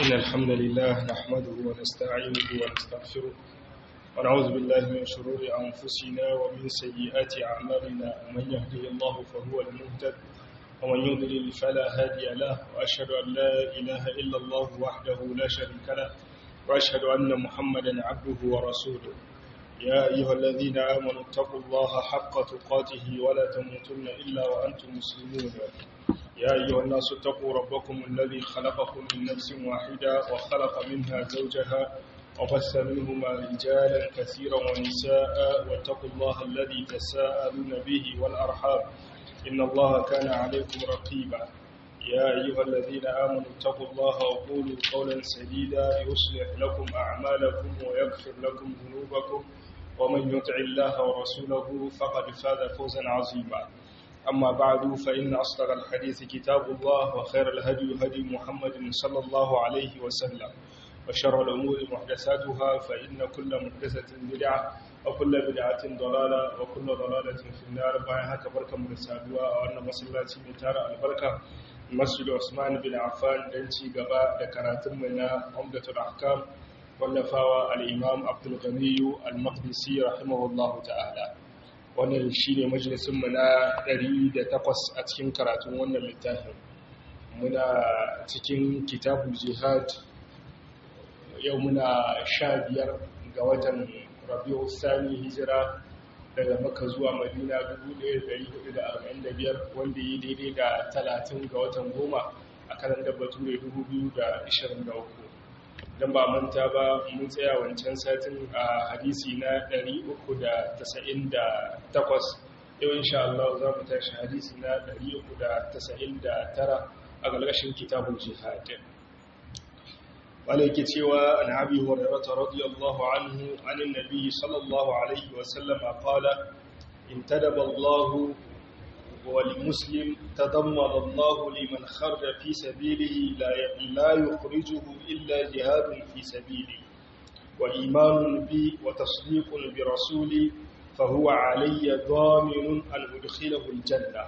إن الحمد لله نحمده ونستعينه ونستغفره ونعوذ بالله من شرور أنفسنا ومن سيئات أعمالنا. من يهده الله فهو المهتد ومن يضلل فلا هادي له، وأشهد أن لا إله إلا الله وحده لا شريك له، وأشهد أن محمدا عبده ورسوله. يا أيها الذين آمنوا اتقوا الله حق تقاته ولا تموتن إلا وأنتم مسلمون. يا أيها الناس اتقوا ربكم الذي خلقكم من نفس واحدة وخلق منها زوجها وبث منهما رجالا كثيرا ونساء، واتقوا الله الذي تساءلون به والأرحام إن الله كان عليكم رقيبا. يا أيها الذين آمنوا اتقوا الله وقولوا قولا سديدا يصلح لكم أعمالكم ويغفر لكم ذنوبكم، ومن يطع الله ورسوله فقد فاز فوزا عظيما. أما بعد، فإن أصدق الحديث كتاب الله، وخير الهدي هدي محمد صلى الله عليه وسلم، وشر الأمور محدثاتها، فإن كل محدثة بدعة وكل بدعة ضلالة وكل ضلالة في النار. بايها كبركة مرسالوا وأن مسلاتي متارة البركة مسجد عثمان بن عفان دنتي قباء ذكرات منا عمدة الأحكام واللفاوى الإمام عبد الغني المقدسي رحمه الله تعالى. wannan shine majalisinmu na 108 a cikin karatun wannan littafin. Muna cikin kitabul jihad, yau muna 15 ga watan Rabiul Thani hijira daga Makka zuwa Madina 1445, wanda yi daidai da 30 ga watan goma a kalandar Bature 2023. don ba manta ba, mun tsaya wancan satin a hadisi na 398. yau insha Allah za mu tashi hadisi na 399 a galgashin kitabul jihad. wala yake cewa an abi hurairah radiyallahu anhu anin nabiy sallallahu alaihi wa sallam qala intadaba Allah ولمسلم تضمن الله لمن خرج في سبيله لا يخرجه إلا جهاد في سبيلي وإيمان بي وتصديق برسولي، فهو علي ضامن أن أدخله الجنة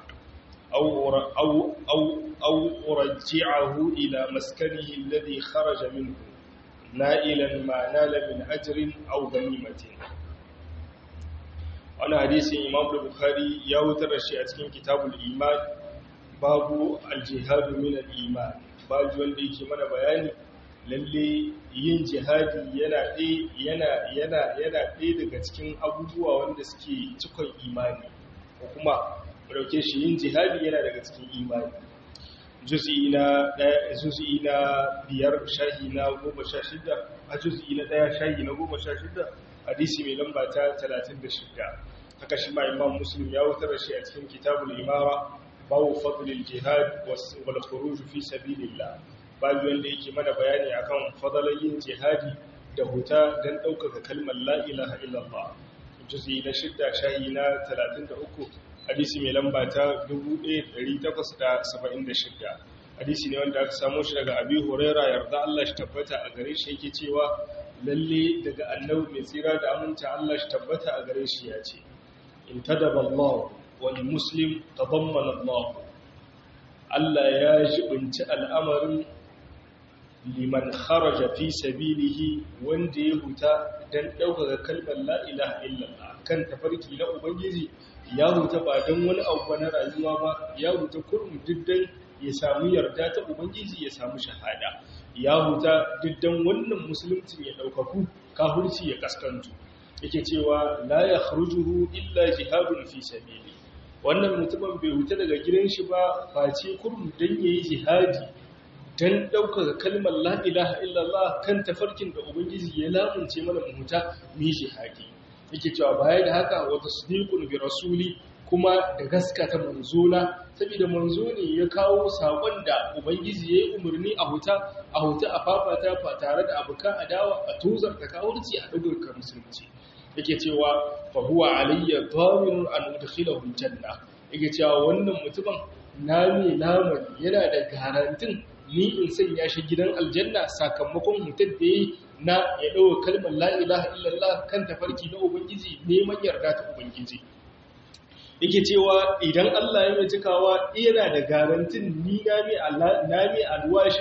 أو أرجعه إلى مسكنه الذي خرج منه نائلا ما نال من أجر أو غنيمة. wani hadisin Imam Bukhari ya wutar da shi a cikin kitabul iman, babu aljihadu min al-iman, babu wanda yake mana bayani lalle yin jihadi yana ɗaya daga cikin abubuwa wanda suke cikon imani, ko kuma dauke shi yin jihadi yana daga cikin imani. juz'i na 5 shahi na 16, a juz'i na 1 shahi na 16 hadisi mai lamba ta 36. haka shi ma Imam Muslim ya wutar shi a cikin kitabul imara, babu fadlil jihad wal khuruj fi sabilillah, babu wanda yake mana bayani akan fadalayin jihadi da huta dan daukaka kalmar la ilaha illallah. juz'i na 6 shahi na 33 hadisi mai lamba ta 1876. hadisi ne wanda aka samu shi daga Abi Hurairah, yarda Allah shi tabbata a gare shi, yake cewa lalle daga annabi mai tsira da aminta Allah shi tabbata a gare shi ya ce, intadaba Allah wal muslim tadammana Allah. Allah ya jibinci al'amarin liman kharaja fi sabilihi, wanda ya huta dan daukaka kalmar la ilaha illallah kan tafarki na ubangiji. ya huta ba dan wani abu na rayuwa ba, ya huta kurum diddan ya samu yarda ta ubangiji, ya samu shahada. ya huta diddan wannan musuluncin ya daukaku, kafirci ya kaskantu. yake cewa la yakhrujuhu illa jihadun fi sabili, wannan mutumin bai huta daga gidan shi ba face kurum dan yayi jihadi dan daukar kalmar la ilaha illallah kan tafarkin da ubangiji ya lamunce mana mu huta mu yi jihadi. yake cewa baya da haka wa tasdiqun bi rasuli, kuma da gaskata manzona, saboda manzo ne ya kawo sakon da ubangiji ya yi umarni a huta a fafata fa tare da abukan adawa, a tozar da kawurci a daukar musulunci. yake cewa fa huwa alayya dhaminun an udkhilahu aljanna, yake cewa wannan mutumin nami yana da garantin ni in sanya shi gidan aljanna sakamakon hutar da yayi na ya dauka kalmar la ilaha illallah kan tafarki na ubangiji, neman yarda ta ubangiji. yake cewa idan Allah ya mai cikawa yana da garantin ni nami alwashin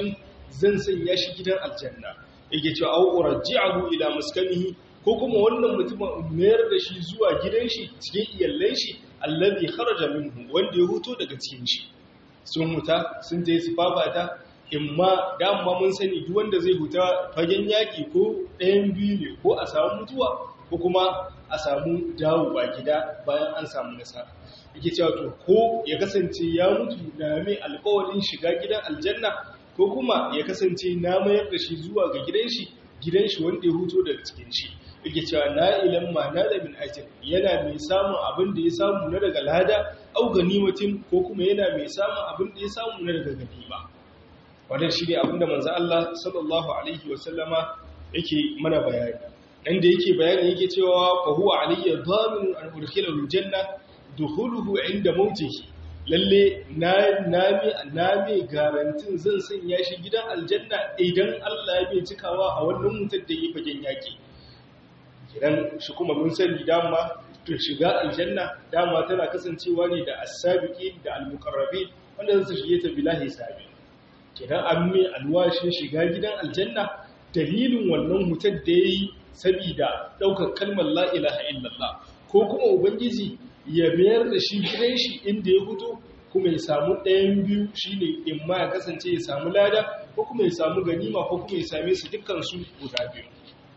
zan sanya shi gidan aljanna yake cewa au urji'ahu ila maskanihi ko kuma wannan mutumin mayar da shi zuwa gidan shi cikin iyallan shi allazi kharaja minhu wanda ya huto daga cikin shi sun huta sun tayi sifafata imma dama mun sani duk wanda zai huta fagen yaki ko ɗayan biyu ne ko a samu mutuwa ko kuma a samu dawowa gida bayan an samu nasara yake cewa to ko ya kasance ya mutu na mai alƙawarin shiga gidan aljanna ko kuma ya kasance na mayar da shi zuwa ga gidan shi wanda ya huto daga cikin shi yake cewa na ilan ma na da min ajr yana mai samun abin da ya samu na daga lada au ganimatin ko kuma yana mai samun abin da ya samu na daga ganima wannan shine abin da manzo Allah sallallahu alaihi wasallama yake mana bayani dan da yake bayani yake cewa fa huwa alayya dhamin an udkhila aljanna dukhuluhu inda mautihi lalle na mai garantin zan sanya shi gidan aljanna idan Allah ya bai cikawa a wannan mutar da yi fagen yaki kiran shi kuma mun sani dama to shiga aljanna dama tana kasancewa ne da as-sabiqin da al-muqarrabin wanda zai shige ta bilahi hisabi kiran an mai alwashin shiga gidan aljanna dalilin wannan mutar da yayi sabida daukar kalmar la ilaha illallah ko kuma ubangiji ya mayar da shi gidan shi inda ya fito kuma ya samu ɗayan biyu shine in ma ya kasance ya samu lada ko kuma ya samu ganima ko kuma ya same su dukkan su guda biyu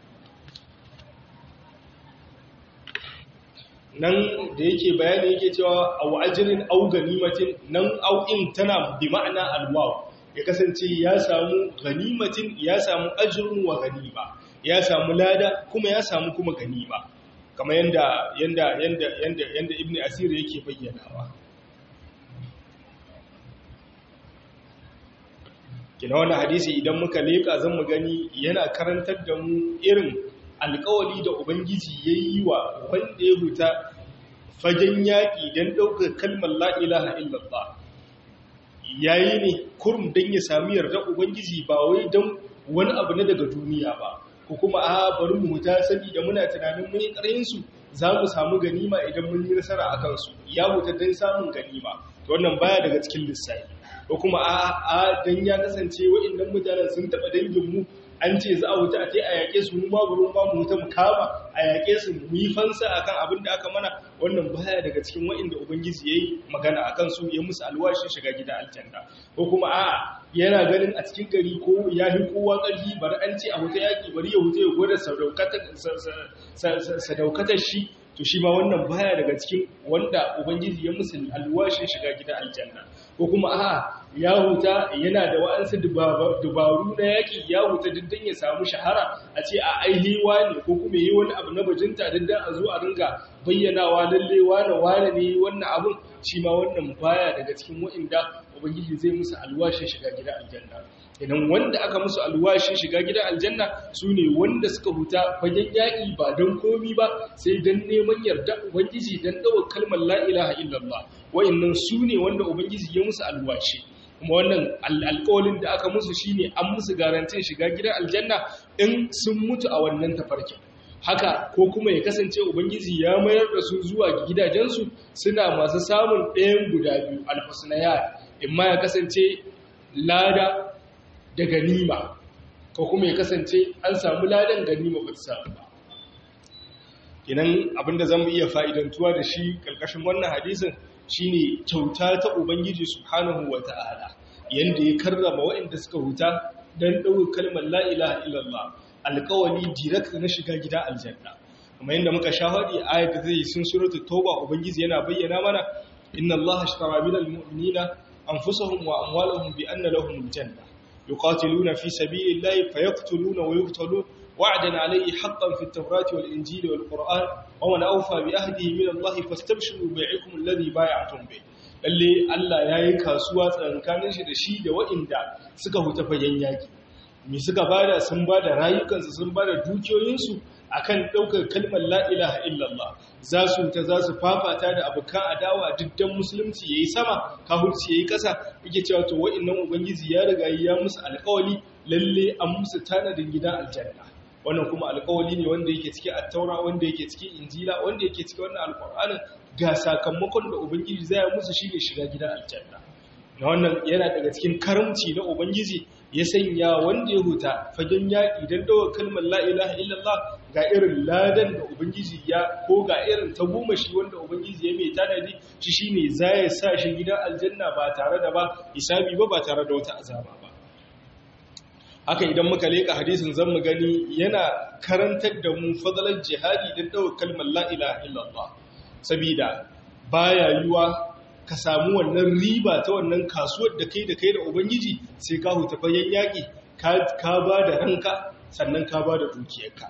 nan da yake bayani yake cewa aw ajrin aw ganimatin nan aw in tana bi ma'ana alwaw ya kasance ya samu ganimatin ya samu ajrun wa ganima ya samu lada kuma ya samu kuma ganima kamar yanda ibn asir yake bayyanawa kina wannan hadisi idan muka leka zan mu gani yana karantar da mu irin alƙawari da ubangiji yayi wa wanda ya huta fagen yaki dan daukar kalmar la ilaha illallah yayi ne kurum dan ya sami yarda ubangiji ba wai dan wani abu na daga duniya ba ko kuma a bari mu huta saboda muna tunanin mun yi ƙaryin su za mu samu ganima idan mun yi nasara a kansu ya huta don samun ganima to wannan baya daga cikin lissafi ko kuma a dan ya kasance waɗannan mutanen sun taɓa danginmu an ce za a huta a ce a yaƙe su mu babu ruwan ba mu huta mu kama a yaƙe su mu yi fansa akan abin da aka mana wannan baya daga cikin waɗanda ubangiji ya yi magana akan su ya musu alwashin shiga gida aljanna ko kuma a yana ganin a cikin gari ko ya fi kowa ƙarfi bari an ce a huta yaƙi bari ya huta ya gwada sadaukatar shi to shi ma wannan baya daga cikin wanda ubangiji ya musu alwashin shiga gida aljanna ko kuma ya huta yana da wa'ansu dubaru na yaƙi ya huta diddan ya samu shahara a ce a aihewa ne ko kuma yi wani abu na bajinta diddan a zo a ringa bayyanawa lalle wane ne wannan abun shi ma wannan baya daga cikin wa'inda ubangiji zai musu alwashin shiga gida aljanna idan wanda aka musu alwashin shiga gida aljanna su ne wanda suka huta fagen yaƙi ba don komi ba sai don neman yarda ubangiji don ɗaukar kalmar la ilaha illallah wa'annan su ne wanda ubangiji ya musu alwashi kuma wannan alƙawalin da aka musu shine an musu garantin shiga gidan aljanna in sun mutu a wannan tafarkin haka ko kuma ya kasance ubangiji ya mayar da su zuwa gidajensu suna masu samun ɗayan guda biyu alhusnayat imma ya kasance lada da ganima ko kuma ya kasance an samu ladan ganima ba ta samu ba kinan abinda zamu iya fa'idantuwa da shi kalkashin wannan hadisin shine kyauta ta ubangiji subhanahu wata'ala yanda ya karrama waɗanda suka huta dan dauki kalmar la ilaha illallah alƙawari direct na shiga gida aljanna kuma yanda muka shahadi ayat da zai sun suratul tauba ubangiji yana bayyana mana inna allaha ashtara minal mu'minina anfusahum wa amwalahum bi anna lahumul janna yuqatiluna fi sabilillahi fayaqtuluna wa yuqtalun wa'dan alayhi haqqan fit tawrati wal injili wal qur'an wa man awfa bi ahdihi min allahi fastabshiru bi'ikum alladhi bay'atum bi lalle Allah yayi kasuwa tsakanin shi da shi da wa'inda suka huta fagen yaki me suka bada sun bada rayukansu sun bada dukiyoyinsu akan daukar kalmar la ilaha illallah za su fafata da abukan adawa diddan musulunci yayi sama kafirci yayi kasa yake cewa to wa'annan ubangiji ya riga ya musu alƙawari lalle an musu tanadin gidan aljanna wannan kuma alƙawari ne wanda yake cikin at-taura wanda yake cikin injila wanda yake cikin wannan alƙur'anin ga sakamakon da ubangiji zai musu shine shiga gidan aljanna na wannan yana daga cikin karamci na ubangiji ya sanya wanda ya huta fagen yaƙi don dawo kalmar la ilaha illallah ga irin ladan da ubangiji ya ko ga irin tagomashi wanda ubangiji ya mai tanadi shi shine za ya sa shi gidan aljanna ba tare da ba hisabi ba tare da wata azaba ba. Haka idan muka leka hadisin zan mu gani yana karantar da mu fadalar jihadi don dawo kalmar la ilaha illallah, sabida baya yiwa ka samu wannan riba ta wannan kasuwar da kai da ubangiji sai ka huta fagen yaƙi ka ba da ranka sannan ka ba da dukiyarka.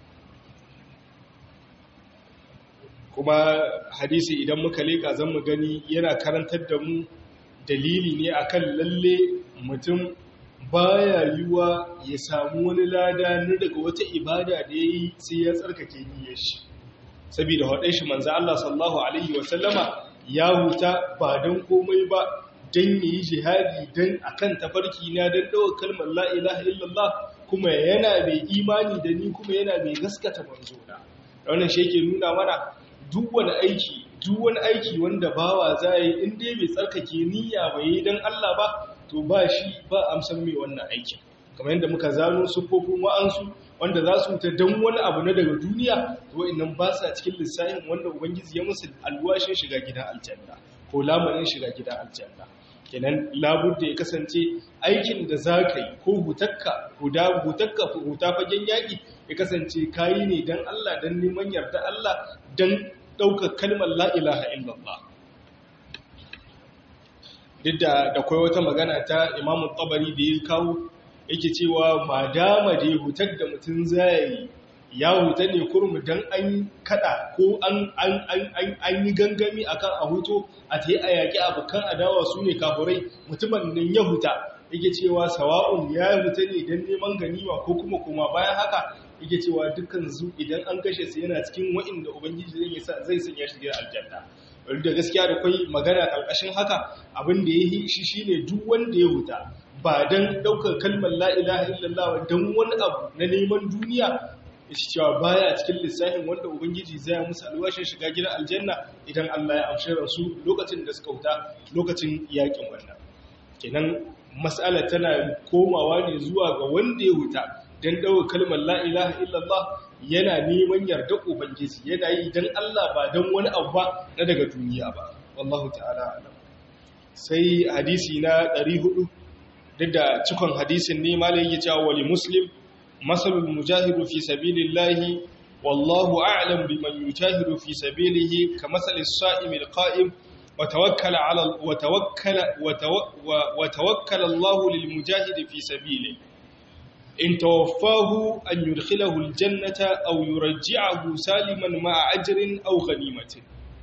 Kuma hadisi idan muka leka zan mu gani yana karantar da mu dalili ne akan lalle mutum baya yiwa ya samu wani lada na daga wata ibada da yayi sai ya tsarkake niyyar shi, saboda hadai shi manzo Allah sallallahu alaihi wasallama ya huta ba don komai ba don yi jihadi don akan tafarki na don ɗaukar kalmar la ilaha illallah, kuma yana mai imani da ni kuma yana mai gaskata manzo na. Wannan shi yake nuna mana duk wani aiki wanda bawa za yi in dai bai tsarkake niyya bai yi don Allah ba, to ba shi ba amsan mai wannan aikin. Kamar yadda muka zano siffofin wa'ansu wanda za su wuta don wani abu na daga duniya, to wa'annan ba sa cikin lissafin wanda ubangiji ya musu alwashin shiga gidan aljanna ko lamarin shiga gidan aljanna. Kenan labudda ya kasance aikin da za ka yi ko hutakka ko huta fagen yaƙi ya kasance kayi ne don Allah, don neman yarda Allah, don ɗaukar kalmar la ilaha illallah. Duk da akwai wata magana ta Imam Tabari da ya kawo yake cewa madama da ya hutar da mutum zai ya huta ne kurmu don an kada ko an yi gangami akan a huto a ta yi a yaƙi abokan adawa su ne kafurai, mutumin nan ya huta yake cewa sawa'un ya huta ne don neman ganima ko kuma bayan haka yake cewa dukkan zu idan an kashe su yana cikin wa'inda ubangiji zai sanya shi gidan aljanna. Da gaskiya da kwai magana ƙarƙashin haka abin da ya yi shi shine duk wanda ya huta ba don ɗaukar kalmar la'ilaha illallah don wani abu na neman duniya, shi cewa baya cikin lissafin wanda ubangiji zai musu alwashin shiga gidan aljanna idan Allah ya amshe rasu lokacin da suka huta lokacin yakin wannan. Kenan mas'ala tana komawa ne zuwa ga wanda ya huta don ɗaukar kalmar la'ilaha illallah yana neman yardar ubangiji, yana yi don Allah ba don wani abu ba na daga duniya ba. Wallahu ta'ala alam. Sai hadisi na 400, duk da cikon hadisin ne malai yake cewa wali muslim masalul mujahidu fi sabilillahi wallahu a'lam biman yujahidu fi sabilihi kamasalis sa'imil qa'im wa tawakkala 'ala wa tawakkala Allahu lil mujahidi fi sabilihi in tawaffahu an yudkhilahu al jannata aw yurji'ahu saliman ma'a ajrin aw ghanimatin.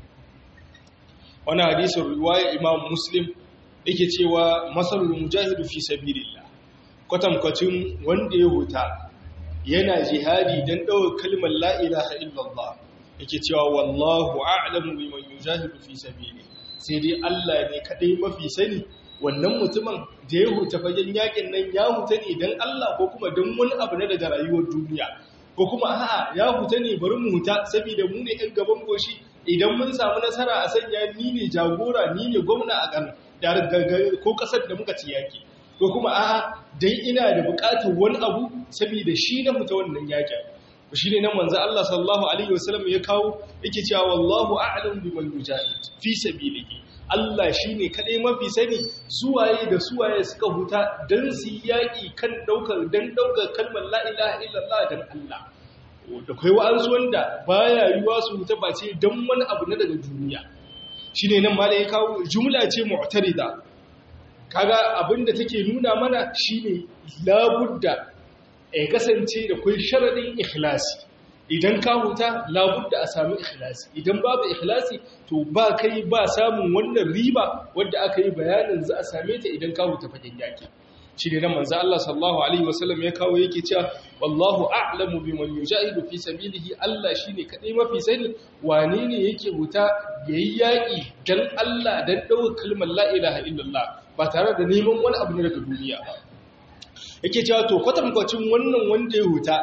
Wannan hadisin riwaya Imam Muslim yake cewa masalul mujahidu fi sabilillah, kwatankwacin wanda ya huta yana jihadi don ɗaukar kalmar la ilaha illallah, yake cewa wallahu a'lamu biman yujahidu fi sabilihi, sai dai Allah ne kadai mafi sani wannan mutumin da ya huta fagen yakin nan ya huta ne don Allah ko kuma don wani abu na daga rayuwar duniya, ko kuma a'a ya huta ne bari mu huta saboda mu ne ɗan gaban goshi, idan mun samu nasara a sanya ni ne jagora ni ne gwamna a kan ko kasar da muka ci yaki, ko kuma a'a dan ina da buƙatar wani abu saboda shi na fita wannan yakin. Shi ne nan manzo Allah sallallahu alaihi wasallam ya kawo yake cewa wallahu a'lam biman yujahid fi sabilihi, Allah shine kadai mafi sani suwaye da suwaye suka huta dan su yaki kan daukar kalmar la ilaha illallah dan Allah. Da kai wa'ansu wanda baya yiwa su huta ba ce dan wani abu na daga duniya. Shine nan ma da ya kawo jumla ce mu'tarida, kaga abinda take nuna mana shine labudda ya kasance da kai sharadin ikhlasi. Idan ka huta labudda a samu ikhlasi, idan babu ikhlasi to ba kai ba samun wannan riba wadda aka yi bayanin za a same ta idan ka huta fagen yaki. Shine nan manzo Allah sallallahu alaihi wasallam ya kawo yake cewa wallahu a'lamu biman yujahidu fi sabilihi, Allah shine kadai mafi sani wane ne yake huta yayi yaki dan Allah dan dawo kalmar la ilaha illallah ba tare da neman wani abu daga duniya ba. Yake cewa to kwatankwacin wannan wanda ya huta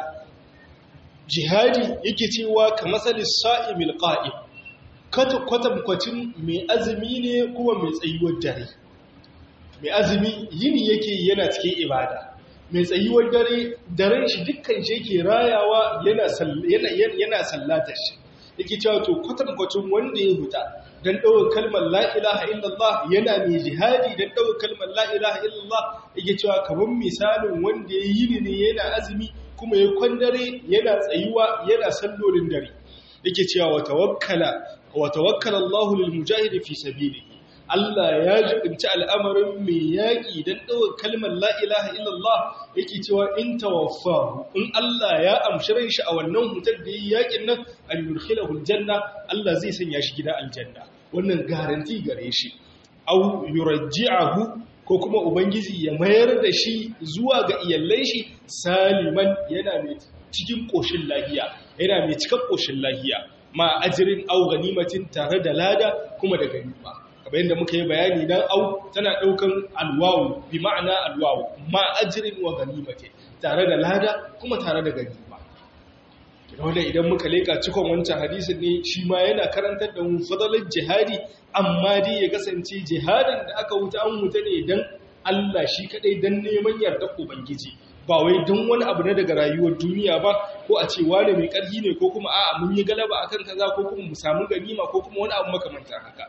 jihadi yake cewa kamasalis sa'imil qa'im, kwatankwacin mai azumi ne kuma mai tsayuwar dare. Mai azumi yini yake yana cikin ibada, mai tsayuwar daren shi dukkan shi yake rayawa yana sallatar shi yake cewa to kwatankwacin wanda ya huta dan ɗaukar kalmar la ilaha illallah yana mai jihadi dan ɗaukar kalmar la ilaha illallah yake cewa kamar misalin wanda ya yi ne yana azumi kuma ya kwandare yana tsayuwa yana sallolin dare yake cewa wa tawakkala Allahu lil mujahidi fi sabilihi Allah ya jibinci al'amarin mai yaƙi don ɗaukar kalmar la ilaha illallah yake cewa in tawaffahu in Allah ya amshi ran shi a wannan hutar da yi yaƙin nan an yurkhilahu aljanna Allah zai sanya shi gida aljanna wannan garanti gare shi au yurajji'ahu ko kuma ubangiji ya mayar da shi zuwa ga iyallan shi saliman yana mai cikin koshin lahiya yana mai cikin koshin lahiya ma ajrin au ganimatin tare da lada kuma da ganima bayan da muka yi bayani dan au tana daukan alwawu bi ma'ana alwawu ma ajrin wa ganimati tare da lada kuma tare da ganima wanda idan muka leka cikon wancan hadisin ne shi ma yana karantar da mu fadalar jihadi amma dai ya kasance jihadin da aka wuta an wuta ne dan Allah shi kadai dan neman yardar ubangiji ba wai don wani abu na daga rayuwar duniya ba ko a ce wane mai karfi ne ko kuma a'a mun yi galaba akan kaza ko kuma mu samu ganima ko kuma wani abu makamantar haka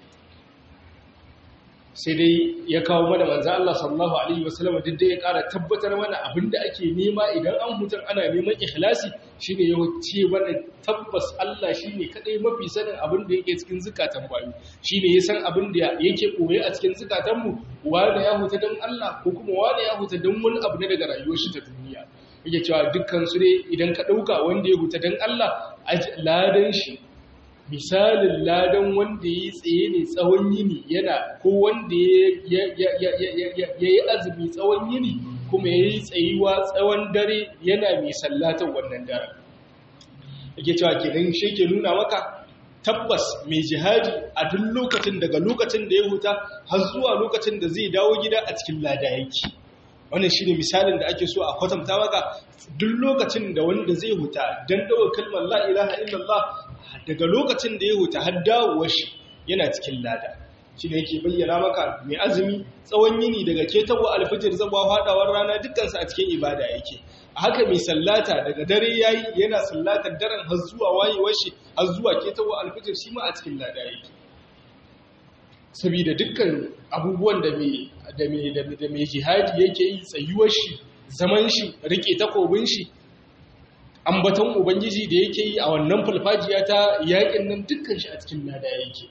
sai dai ya kawo mana manzo Allah sallallahu alaihi wasallam duk da ya ƙara tabbatar mana abinda ake nema idan an hutar ana neman ikhlasi shine ya ce mana tabbas Allah shine kadai mafi sanin abinda yake cikin zakatan bayu shine ya san abinda yake koye a cikin zakatan mu wanda ya huta dan Allah ko kuma wanda ya huta dan wani abu ne daga rayuwar shi ta duniya yake cewa dukkan su ne idan ka dauka wanda ya huta dan Allah ladan shi misalin ladan wanda ya yi tsaye ne tsawon yini yana ko wanda ya yi azumi tsawon yini kuma ya yi tsayuwa tsawon dare yana mai sallatar wannan dare yake cewa kenan shi ke nuna maka tabbas mai jihadi a duk lokacin daga lokacin da ya huta har zuwa lokacin da zai dawo gida a cikin lada yake wannan shi ne misalin da ake so a kwatanta maka duk lokacin da wanda zai huta don dawo kalmar la ilaha illallah daga lokacin da ya huta har dawowar shi yana cikin lada shi ne yake bayyana maka mai azumi tsawon yini daga ketawa alfijir zabuwa fadawar rana dukkansu a cikin ibada yake a haka mai sallata daga dare yayi yana sallatar daren har zuwa wayewar shi har zuwa ketawa alfijir shi ma a cikin lada yake saboda dukkan abubuwan da mai jihadi yake yi tsayuwar shi zaman shi rike takobin shi ambaton ubangiji da yake yi a wannan falfajiya ta yakin nan dukkan shi a cikin lada yake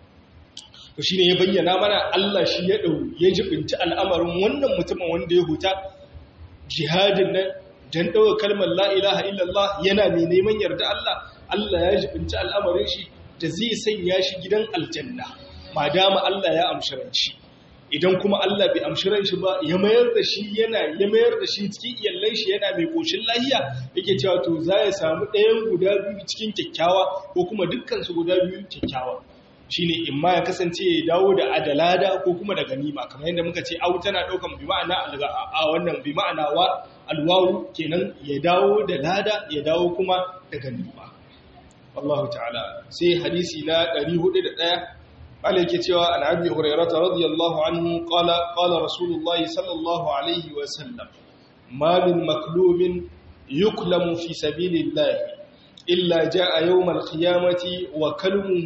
to shine ya bayyana mana Allah shi ya jibinci al'amarin wannan mutumin wanda ya huta jihadin nan dan dawo kalmar la ilaha illallah yana mai neman yarda Allah ya jibinci al'amarin shi da zai sanya shi gidan aljanna madama Allah ya amshi ranci idan kuma Allah bai amshi ranci ba ya mayar da shi cikin iyallan shi yana mai koshin lahiya yake cewa to za ya samu ɗayan guda biyu cikin kyakkyawa ko kuma dukkan su guda biyu kyakkyawa shine in ma ya kasance ya dawo da adalada ko kuma da ganima kamar yadda muka ce au tana daukan bi ma'ana a wannan bi ma'ana wa alwawu kenan ya dawo da lada ya dawo kuma da ganima wallahu ta'ala sai hadisi na 401 عليك تيوى عن أبي هريرة رضي الله عنه قال رسول الله صلى الله عليه وسلم ما من مكلوب يكلم في سبيل الله إلا جاء يوم القيامة وكلمه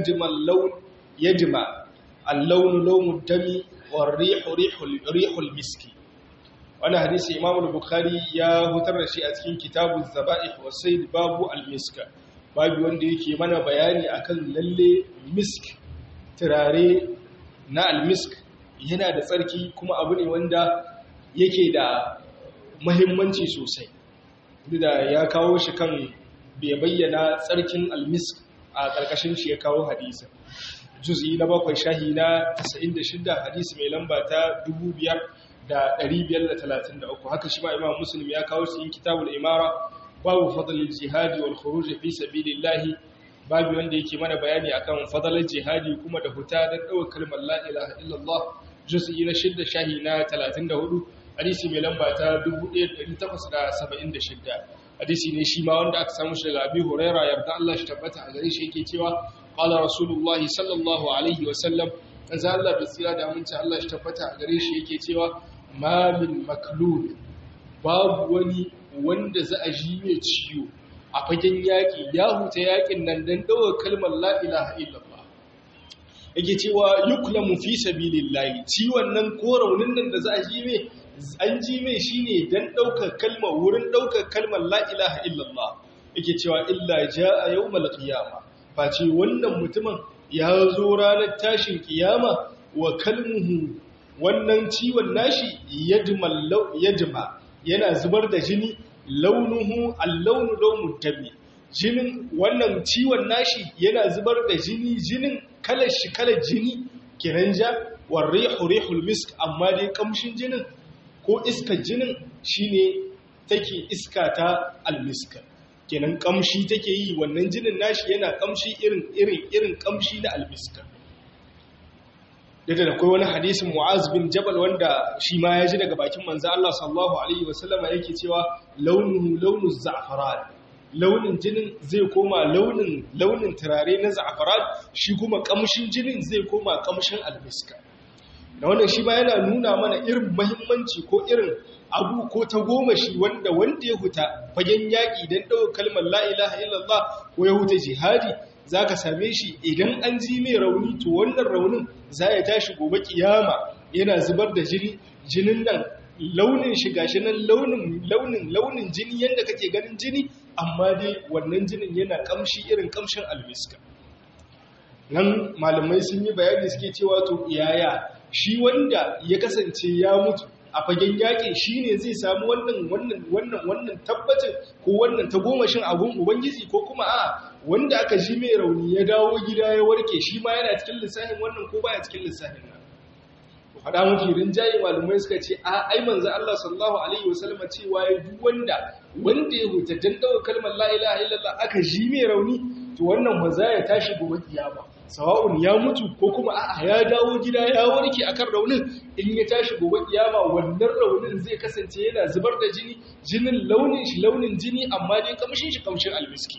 يجمع اللون لون الدم والريح ريح المسك وانا حديث إمام البخاري يا هترشي أتكين كتاب الذبائح والسيد باب المسك باب وندي كي منا بياني أكل للي مسك turare na almisk yana da tsarki kuma abu ne wanda yake da mahimmanci sosai da ya kawo shi kan bai bayyana tsarkin almisk a ƙarƙashin shi ya kawo hadisi juz'i na 7 shahi na 96 hadisi mai lamba ta 5533 haka shi ma imam muslim ya kawo shi in kitabul imara babu fadlil jihadi wal khuruj fi sabilillahi babu wanda yake mana bayani akan fadalar jihadi kuma da huta da daukar kalmar la ilaha illallah juz'i na 6 shahi na 34 hadisi mai lamba ta 1876 hadisi ne shi ma wanda aka samu shi daga Abi Hurairah yarda Allah shi tabbata a gare shi yake cewa qala rasulullah sallallahu alaihi wasallam azza Allah bi tsira da aminci Allah shi tabbata a gare shi yake cewa ma min maklub babu wani wanda za a ji mai ciwo a fagen yaƙi ya huta yaƙin nan don ɗaukar kalmar la ilaha illallah yake cewa yuklamu fi sabilillahi ciwon nan ko raunin nan da za a ji mai an ji mai shine don ɗaukar kalmar wurin ɗaukar kalmar la ilaha illallah yake cewa illa jaa yawmal qiyama face wannan mutumin ya zo ranar tashin kiyama wa kalmuhu wannan ciwon nashi yajma yana zubar da jini launuhu al-launu launu dami jinin wannan ciwon nashi yana zubar da jinin kalar shi kalar jini kiranja war rihu rihul misk amma dai kamshin jinin ko iskar jinin shine take iska ta al-misk kenan kamshi take yi wannan jinin nashi yana kamshi irin kamshi na al-misk da akwai wani hadisin Mu'az bin Jabal wanda shi ma ya ji daga bakin manzo Allah sallallahu alaihi wasallam yake cewa launuhu launu za'faran launin jinin zai koma launin turare na za'faran shi kuma kamshin jinin zai koma kamshin almiska da wannan shi ma yana nuna mana irin muhimmanci ko irin abu ko ta goma shi wanda ya huta fagen yaki dan dawo kalmar la ilaha illallah ko ya huta jihadi za ka same shi idan an ji mai rauni to wannan raunin za ya tashi gobe kiyama yana zubar da jinin nan launin shi gashi nan launin jini yadda kake ganin jini amma dai wannan jinin yana kamshi irin kamshin almiska nan malamai sun yi bayani suke cewa to yaya shi wanda ya kasance ya mutu a fagen yaƙi shi ne zai samu wannan tabbacin ko wannan tagomashin abun ubangiji ko kuma wanda aka ji mai rauni ya dawo gida ya warke shi ma yana cikin lissafin wannan ko baya cikin lissafin nan faɗa mafi rinjaye malumai suka ce ai manzo Allah sallallahu alaihi wasallam cewa ya duk wanda ya huta dan dawo kalmar la ilaha illallah aka ji mai rauni to wannan ba za ya tashi gobe kiyama sawa'un ya mutu ko kuma ya dawo gida ya warke akan raunin in ya tashi gobe kiyama wannan raunin zai kasance yana zubar da jinin launin jini amma dai kamshin shi kamshin almiski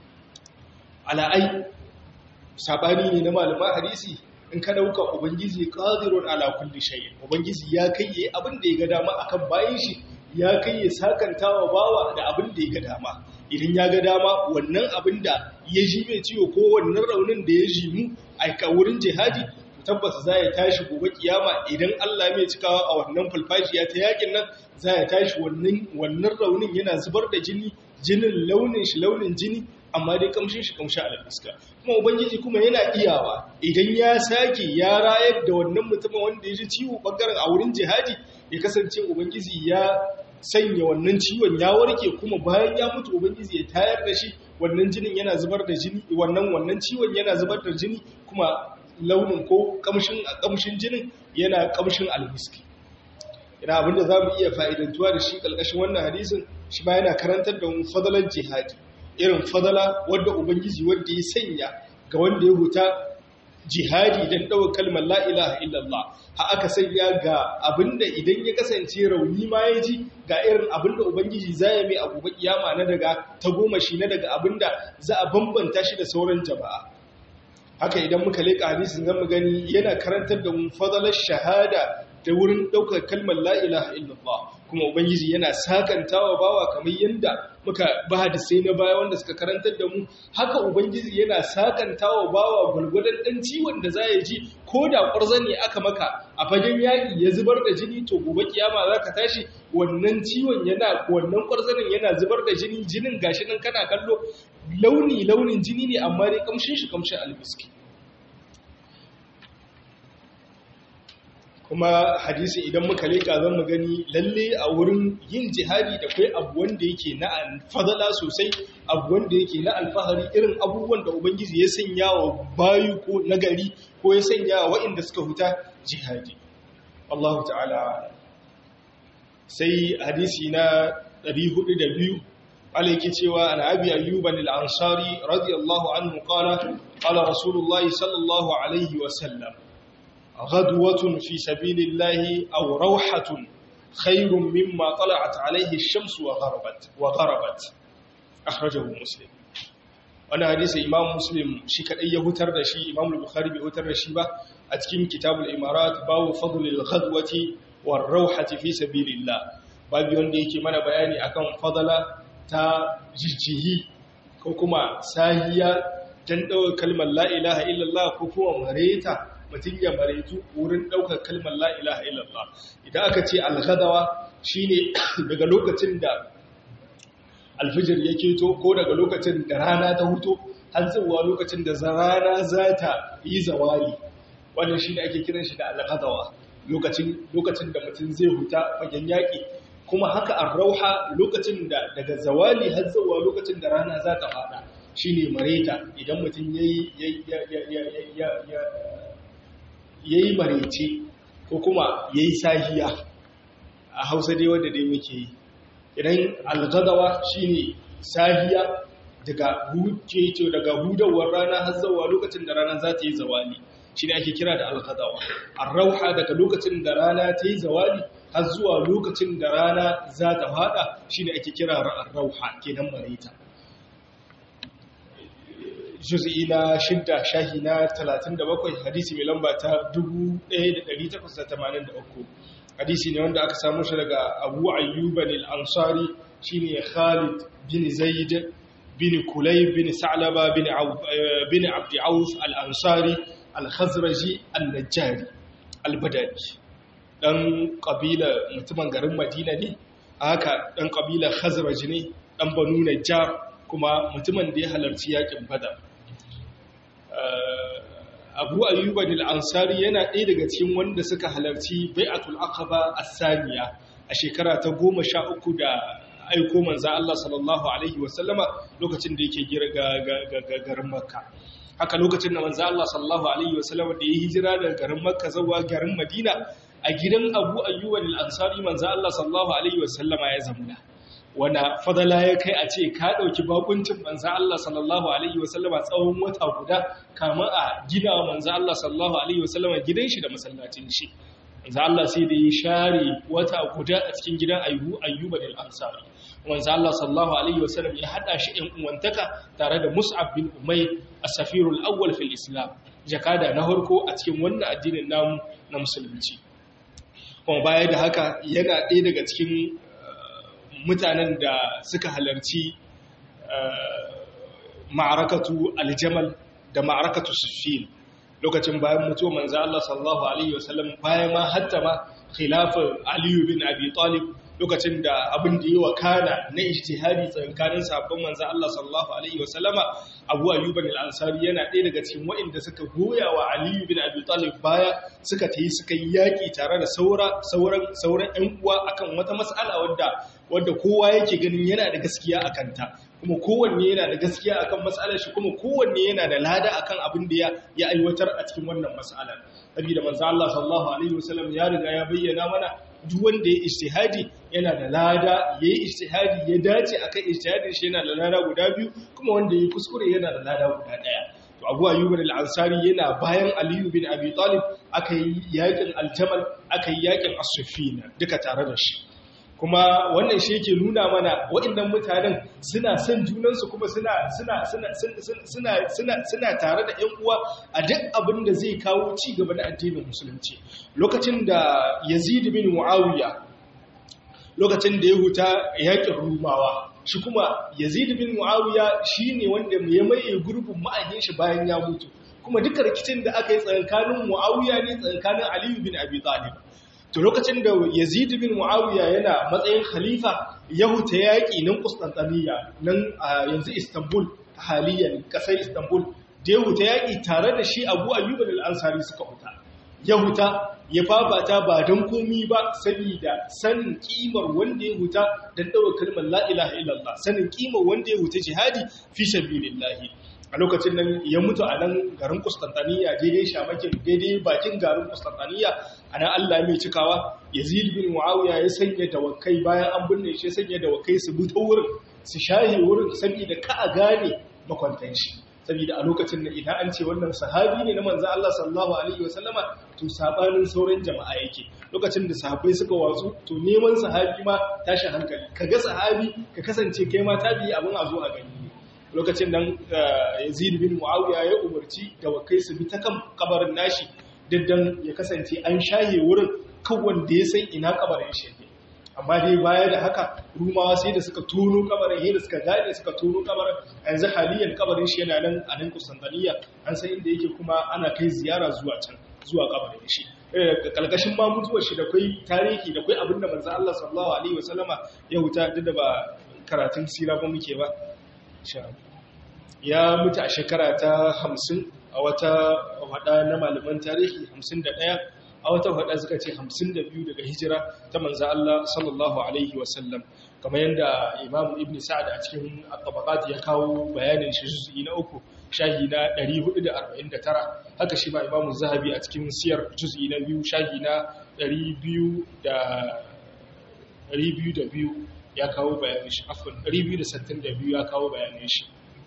ala'ai sabani ne na malaman hadisi in ka dauka ubangiji qadirun ala kulli shay'in ubangiji ya kai yayi abin da ya ga dama akan bayin shi ya kai ya sakantawa bawa da abin da ya ga dama idan ya ga dama wannan abin da ya ji mai ciwo ko wannan raunin da ya ji mu a wurin jihadi tabbas za ya tashi gobe kiyama idan Allah mai cikawa a wannan falfashiya ta yakin nan za ya tashi wannan raunin yana zubar da jinin launin jini amma dai kamshin shi kamshin alfiska kuma ubangiji kuma yana iyawa idan ya sake ya rayar da wannan mutumin wanda ya ji ciwo bangaren a wurin jihadi ya kasance ubangiji ya sanya wannan ciwon ya warke kuma bayan ya mutu ubangiji ya tayar da shi wannan jinin yana zubar da jini wannan ciwon yana zubar da jini kuma launin ko kamshin jinin yana kamshin almiski ina abinda zamu iya fa'idantuwa da shi kalkashin wannan hadisin shi ma yana karantar da mu fadalan jihadi irin fadala wanda ubangiji wanda ya sanya ga wanda ya huta jihadi dan dawo kalmar la ilaha illallah ha aka sanya ga abinda idan ya kasance rauni ma ya ji ga irin abinda ubangiji zai mai a gobe kiyama na daga tagomashi na daga abinda za a bambanta shi da sauran jama'a haka idan muka leka hadisin zamu gani yana karantar da mu fadalar shahada da wurin daukar kalmar la ilaha illallah kuma ubangiji yana sakantawa bawa kamar yanda muka ba hadisai na baya wanda suka karantar da mu haka ubangiji yana sakantawa bawa gulgudan dan ciwon da zai ji ko da ƙurzani aka maka a fagen yaki ya zubar da jini to gobe kiyama zaka tashi wannan ciwon wannan ƙurzanin yana zubar da jinin gashi nan kana kallo launin jini ne amma dai kamshin shi kamshin almiski kuma hadisi idan muka leka zan mu gani lalle a wurin yin jihadi da kai abu wanda yake na fadala sosai abu wanda yake na alfahari irin abubuwan da ubangiji ya sanya wa bayu ko nagari ko ya sanya wa waɗanda suka huta jihadi Allahu ta'ala sai hadisi na 402 alaiki cewa an abi ayyuban al-ansari radiyallahu anhu qala rasulullahi sallallahu alaihi wa sallam غدوة في سبيل الله أو روحة خير مما طلعت عليه الشمس وغربت أخرجه مسلم وانا حديث إمام مسلم شكال يهتر رشي إمام البخاري بيهتر رشي أتكين كتاب الإمارات باو فضل الغدوة والروحة في سبيل الله babu wanda yake mana bayani akan fadala ta jijjihi ko kuma sahiya dan ɗaukar kalmar la ilaha illallah ko kuma mareta mutum ya maretu wurin ɗaukar kalmar la ilaha illallah. Idan aka ce al-ghadawa shine daga lokacin da alfijir ya keto ko daga lokacin da rana ta huto har zuwa lokacin da rana za ta yi zawali, wannan shine ake kiran shi da al-ghadawa, lokacin da mutum zai huta fagen yaƙi. Kuma haka ar-rauha lokacin da daga zawali har zuwa lokacin da rana za ta fada shine mareta. Idan mutum yayi marece ko kuma yayi sahiya, a Hausa dai wanda dai muke yi, idan al-ghadawa shine sahiya daga hudawar rana har zuwa lokacin da rana za ta yi zawali, shine ake kira da al-ghadawa. Ar-rauha daga lokacin da rana ta yi zawali har zuwa lokacin da rana za ta fada shine ake kira ar-rauha, kenan mareta. Juz'i na 6 shahi na 37 hadisi mai lamba ta 1883. Hadisi ne wanda aka samu shi daga Abu Ayyub al-Ansari, shine Khalid bin Zaid bin Kulayb bin Sa'laba bin Abd Auf al-Ansari al-Khazraji al-Najjari al-Badali. Dan kabila mutumin garin Madina ne, haka dan kabila Khazraj ne, dan Banu Najjar, kuma mutumin da ya halarci yakin Badar. Abu Ayyub al-Ansari yana ɗaya daga cikin wanda suka halarci Bai'atul Aqaba as-Saniya a shekara ta 13 da aiko manzo Allah sallallahu alaihi wasallama lokacin da yake garin Makka. Haka lokacin da manzo Allah sallallahu alaihi wasallama da ya hijira daga garin Makka zuwa garin Madina, a gidan Abu Ayyub al-Ansari manzo Allah sallallahu alaihi wasallama ya zamna. Wanda fadala ya kai a ce ka ɗauki bakuncin manzo Allah sallallahu alaihi wasallama tsawon wata guda kama a gina manzo Allah sallallahu alaihi wasallama gidan shi da masallacin shi. Manzo Allah sai da ya share wata guda a cikin gidan Ayyub al-Ansari. Manzo Allah sallallahu alaihi wasallam ya hada shi ɗan uwantaka tare da Mus'ab bin Umayr as-safirul awwal fil Islam, jakada na farko a cikin wannan addinin namu na musulunci. Kuma baya da haka yana ɗaya daga cikin mutanen da suka halarci ma'arakatu al-Jamal da ma'arakatu Siffin lokacin bayan mutuwar manzo Allah sallallahu alaihi wasallam, bayan ma hatta ma khilafar Ali bin Abi Talib, lokacin da abin da yi wakana na ijtihadi tsakanin sahabban manzo Allah sallallahu alaihi wasallama, Abu Ayyub al-Ansari yana ɗaya daga cikin waɗanda suka goya wa Ali bin Abi Talib baya, suka yi yaƙi tare da sauran ƴan uwa akan wata mas'ala wadda kowa yake ganin yana da gaskiya akan ta, kuma kowanne yana da gaskiya akan mas'alar shi, kuma kowanne yana da lada akan abin da ya aiwatar a cikin wannan mas'alar. Saboda manzo Allah sallallahu alaihi wasallam ya riga ya bayyana mana duk wanda ya ijtihadi yana da lada, yayi ijtihadi ya dace akan ijtihadin shi yana da lada guda biyu, kuma wanda yayi kuskure yana da lada guda daya. To Abu Ayyub al-Ansari yana bayan Ali bin Abi Talib, aka yi yakin al-Jamal, aka yi yakin as-Siffin duka tare da shi. Kuma wannan shi yake nuna mana waɗannan mutanen suna son junansu, kuma suna tare da ƴan uwa a duk abin da zai kawo ci gaba da addinin musulunci. Lokacin da Yazid bin Muawiya, lokacin da ya huta yakin Rumawa, shi kuma Yazid bin Muawiya shine wanda ya maye gurbin ma'ayin shi bayan ya mutu. Kuma duka rikicin da aka yi tsakanin Muawiya ne tsakanin Ali bin Abi Talib. To lokacin da Yazid bin Muawiya yana matsayin khalifa, ya huta yaƙi nan Constantinople, nan yanzu Istanbul, haliyan ƙasar Istanbul, da ya huta yaƙi tare da shi Abu Ayyub al-Ansari suka huta. Ya huta ya fafata ba don komi ba, saboda sanin kimar wanda ya huta don ɗaukar kalmar la ilaha illallah, sanin kimar wanda ya huta jihadi fi sabilillahi. A lokacin nan ya mutu a nan garin Constantinople, daidai bakin garin Constantinople, a nan Allah mai cikawa. Yazid bin Muawiya ya sanya dawakai, bayan an binne shi sanya dawakai su buto wurin, su shahe wurin saboda ka a gane makwantan shi. Saboda a lokacin nan idan an ce wannan sahabi ne na manzo Allah sallallahu alaihi wasallama, to sabanin sauran jama'a yake. Lokacin da sahabbai suka watsu, to neman sahabi ma tashi hankali. Kaga sahabi ka kasance kai ma tabi abin a zo a gani. Lokacin nan Yazid bin Muawiya ya umarci dawakai su bi ta kan kabarin nashi, diddan ya kasance an shaye wurin kan wanda ya san ina kabarin shi yake. amma dai baya da haka rumawa sai da suka tono kabarin, sai da suka gane suka tono kabarin. Yanzu haliyan kabarin shi yana nan a nan Kusantaniya, an san inda yake kuma ana kai ziyara zuwa can, zuwa kabarin shi. Kalkashin ma mutuwar shi da kai tarihi, da kai abinda manzo Allah sallallahu alaihi wasallama ya huta, duk da ba karatun sira ba muke ba. Ya mutu a shekara ta 50 a wata hada na malaman tarihi, 51 a wata hada suka ce 52 daga hijira ta manzo Allah sallallahu alaihi wasallam, kamar yadda Imam Ibn Sa'd a cikin at-Tabaqat ya kawo bayanin shi juz'i na 3 shahi na 449. Haka shi ba Imam Zahabi a cikin Siyar juz'i na 2 shahi na 202 ya kawo bayanin shi, afwan 262 ya kawo bayanin shi.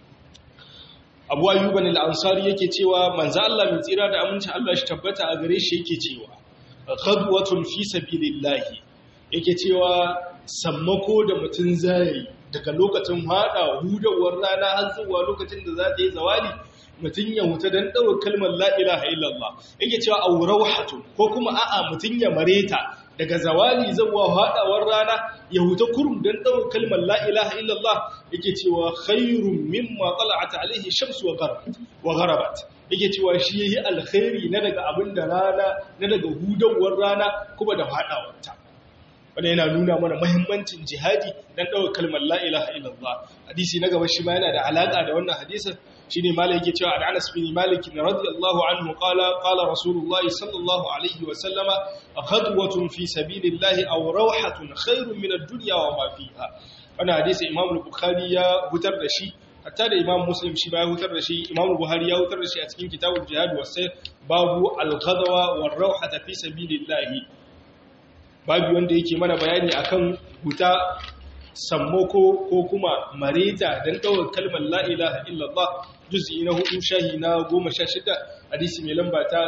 Abu Ayyub al-Ansari yake cewa manzo Allah mai tsira da aminci Allah shi tabbata a gare shi yake cewa khadwatun fi sabilillah, yake cewa sammako da mutun zai daga lokacin hada hudawar rana har zuwa lokacin da za ta yi zawali, mutun ya huta dan dawo kalmar la ilaha illallah. Yake cewa awrawhatu ko kuma a'a mutun ya mareta daga zawali zuwa hadawar rana ya huta kurum dan dawo kalmar la ilaha illallah. Yake cewa khairun mimma tala'at alaihi shamsu wa gharabat, yake cewa shi yayi alkhairi na daga abinda rana, na daga hudawar rana kuma da fadawarta. Wanda yana nuna mana muhimmancin jihadi dan dawo kalmar la ilaha illallah. Hadisi na gaba shi ma yana da alaka da wannan hadisin, shine malai yake cewa an Anas bin Malik radiyallahu anhu qala Rasulullahi sallallahu alaihi wa sallama khadwatun fi sabilillahi aw rawhatun khairun min ad-dunya wa ma fiha. Wannan hadisi Imam Bukhari ya hutar da shi, hatta da Imam Muslim shi ba ya hutar da shi. Imam Bukhari ya hutar da shi a cikin kitabul jihad wa sayr, babu al-ghadwa war rawhata fi sabilillahi, babu wanda yake mana bayani akan huta sammako ko kuma mareta dan dawo kalmar la ilaha illallah, juz'i na 4 shahi na 16, hadisi mai lamba ta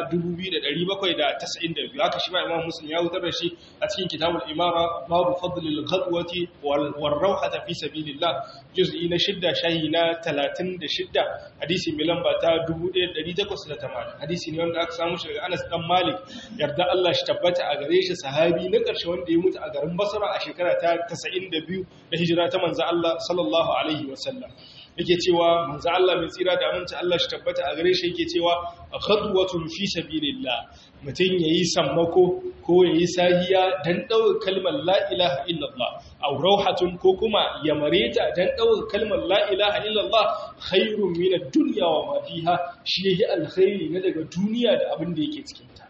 2792. Haka shi ma Imam Muslim ya hutar da shi a cikin kitabul imara, babu fadlil ghadwati war rawhata fi sabilillah, juz'i na 6 shahi na 36, hadisi mai lamba ta 1880. Hadisi ne wanda aka samu shi daga Anas dan Malik, yarda Allah shi tabbata a gare shi, sahabi na ƙarshe wanda ya mutu a garin Basra a shekara ta 92 da hijira ta manzo Allah sallallahu alaihi wasallam. Yake cewa manzo Allah mai tsira da aminci Allah shi tabbata a gare shi yake cewa khadwatun fi sabilillah, mutun yayi sammako ko yayi sahiya dan dawo kalmar la ilaha illallah, aw rawhatun ko kuma ya mareta dan dawo kalmar la ilaha illallah, khairun min ad-dunya wa ma fiha, shi yayi alkhairi na daga duniya da abin da yake cikin ta.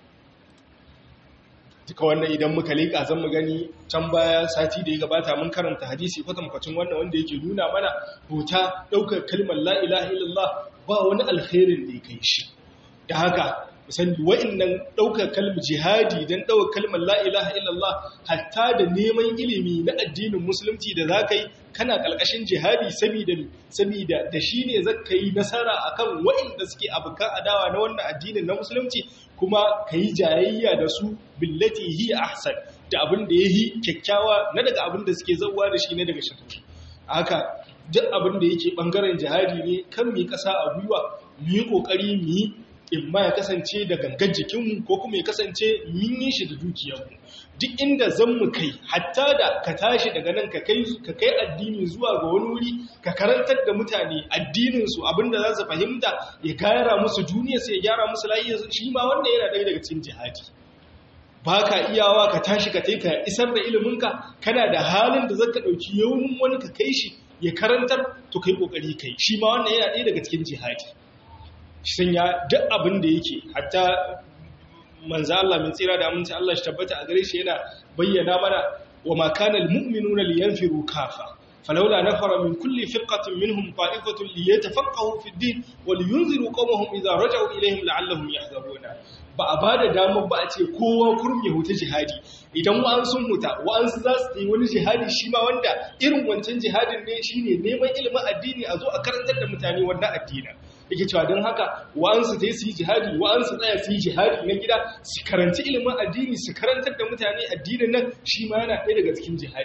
Duka wannan idan muka leƙa zan mu gani, can baya sati da ya gabata mun karanta hadisi kwatankwacin wannan wanda yake nuna mana bauta ɗaukar kalmar la ilaha illallah ba wani alkhairin da ya kai shi. Da haka musan wa'annan ɗaukar kalmar jihadi don ɗaukar kalmar la ilaha illallah, hatta da neman ilimi na addinin musulunci da za ka yi kana ƙalƙashin jihadi, saboda da shi ne za ka yi nasara akan wa'anda suke abokan adawa na wannan addinin na musulunci, kuma ka yi jayayya da su billati hi ahsan, da abin da ya yi kyakkyawa na daga abin da suke zauwa da shi na daga shirki. Haka duk abin da yake ɓangaren jihadi ne, kan mu yi ƙasa a gwiwa, mu yi ƙoƙari mu yi, in ma ya kasance da gangan jikinmu ko kuma ya kasance mun yi shi da dukiyarmu. Duk inda zan mu kai, hatta da ka tashi daga nan ka kai addini zuwa ga wani wuri, ka karantar da mutane addininsu, abinda za su fahimta, ya gyara musu duniya sai ya gyara musu lafiya, shi ma wannan yana ɗaya daga cikin jihadi. Ba ka iyawa ka tashi ka ka isar da iliminka, kana da halin da zaka ɗauki yaunin wani ka kai shi ya karantar, to kai ƙoƙari kai, shi ma wannan yana ɗaya daga cikin jihadi. Sanya duk abin da yake, hatta manzo Allah mai tsira da aminci Allah shi tabbata a gare shi yana bayyana mana, wa ma kana almu'minuna liyanfiru kafa falawla nafara min kulli firqatin minhum ta'ifatun liyatafaqahu fi ad-din wa liyunziru qawmahum idha raja'u ilayhim la'allahum yahdharuna. Ba a bada damar ba a ce kowa kurum ya huta jihadi, idan wa'an sun huta wa'ansu za su yi wani jihadi shi ma wanda irin wancan jihadin ne, shine neman ilimin addini, a zo a karantar da mutane wannan addinin. Yake cewa don haka wa'ansu ta yi su yi jihadi, wa'ansu tsaya su yi jihadi na gida, su karanci ilimin addini, su karantar da mutane addinin nan, shi ma yana ɗaya daga cikin jihadi.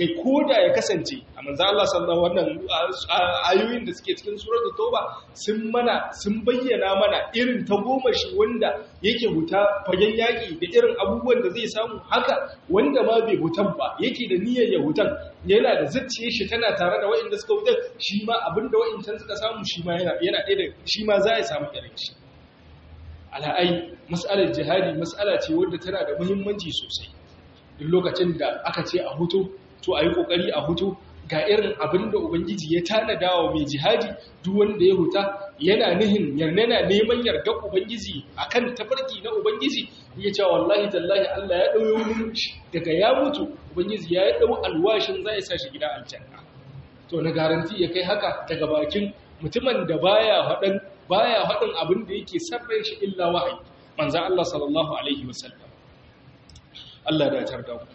kai koda ya kasance a manzo Allah sallallahu wannan ayoyin da suke cikin suratul tauba sun bayyana mana irin tagomashi wanda yake huta fagen yaki da irin abubuwan da zai samu haka wanda ma bai hutan ba yake da niyyar ya hutan yana da zuciyar shi tana tare da wa'inda suka hutan shi ma abinda wa'incan suka samu shi ma yana ɗaya da shi ma za ya samu irin shi ala'ai mas'alar jihadi mas'ala ce wadda tana da muhimmanci sosai duk lokacin da aka ce a hutu to a yi ƙoƙari a hutu ga irin abin da ubangiji ya tanada wa mai jihadi duk wanda ya huta yana nihin yarnana neman yarda ubangiji akan tafarki na ubangiji ya ce wallahi tallahi Allah ya ɗauyo daga ya mutu ubangiji ya ɗau alwashin za ya sa shi gida aljanna to na garanti ya kai haka daga bakin mutumin da baya haɗin abin da yake sarrai shi illa wahayi manzan Allah sallallahu Alaihi wasallam Allah da tarda ku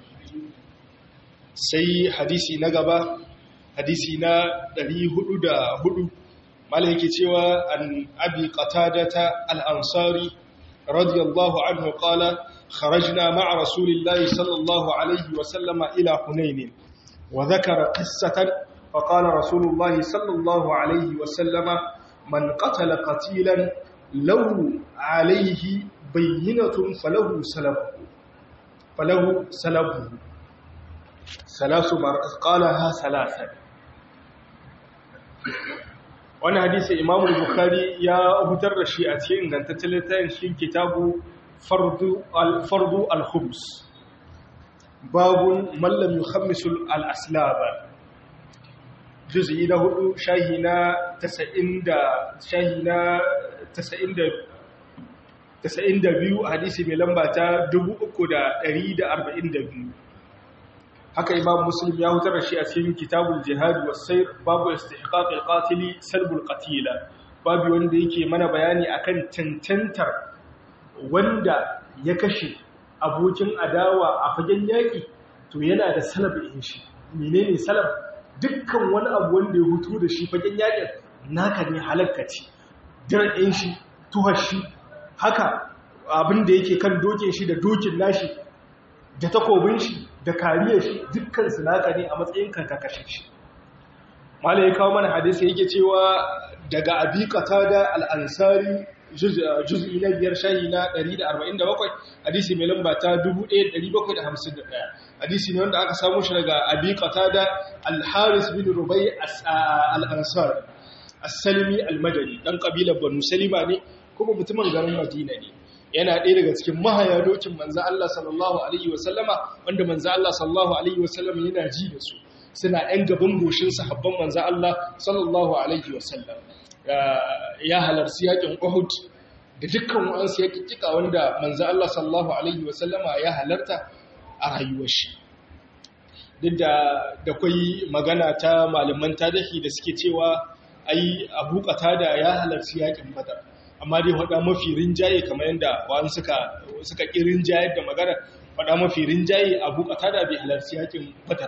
sai hadisi na gaba hadisi na 404 malai yake cewa an abi qatadata al-ansari radiyallahu anhu qala kharajna ma'a rasulillahi sallallahu alaihi wasallam ila hunain wa dhakara qissatan فقال رسول الله صلى الله عليه وسلم من قتل قتيلا لو عليه بينة فله سلبه ثلاث مرات قالها ثلاثا wannan hadisi Imam Bukhari ya hutar da shi a cikin ingantaccen littafin shi kitabu fardu al-khums babun man lam yukhammisu al-aslaba juz'i na 4 shahi na 92 hadisi mai lamba ta 3142 haka imam muslim ya hutar da shi a cikin kitabul jihad was sayr babu istihqaq al-qatil salbul qatila babu wanda yake mana bayani akan cancantar wanda ya kashe abokin adawa a fagen yaki to yana da salabin shi menene salab dukkan wani abu wanda ya hutu da shi fagen yakin naka ne halakkaci dir'in shi tuhar shi haka abin da yake kan dokin shi da dokin nashi da takobin shi da kariyar shi dukkan su naka ne a matsayin ka kashe shi malai ya kawo mana hadisi yake cewa daga abi qatada al-ansari juz'i na 5 shahi na 147 hadisi mai lamba ta 1751 hadisi ne wanda aka samu shi daga abi qatada al-haris bin rubai al-ansari as-salimi al-madani dan kabilar banu salima ne kuma mutumin garin madina ne yana ɗaya daga cikin mahaya dokin manzo Allah sallallahu alaihi wasallama wanda manzo Allah sallallahu alaihi wasallama yana ji da su suna ɗan gaban goshin sahabban manzo Allah sallallahu alaihi wasallam ya halarci yakin Uhud da dukkan wa'ansu yakika wanda manzo Allah sallallahu alaihi wasallama ya halarta a rayuwar shi duk da kai magana ta malaman tarihi da suke cewa ai Abu Qatada ya halarci yakin Badar amma dai faɗa mafi rinjaye kamar yadda wa'an suka ƙi rinjaye da magana faɗa mafi rinjaye Abu Qatada bai halarci yakin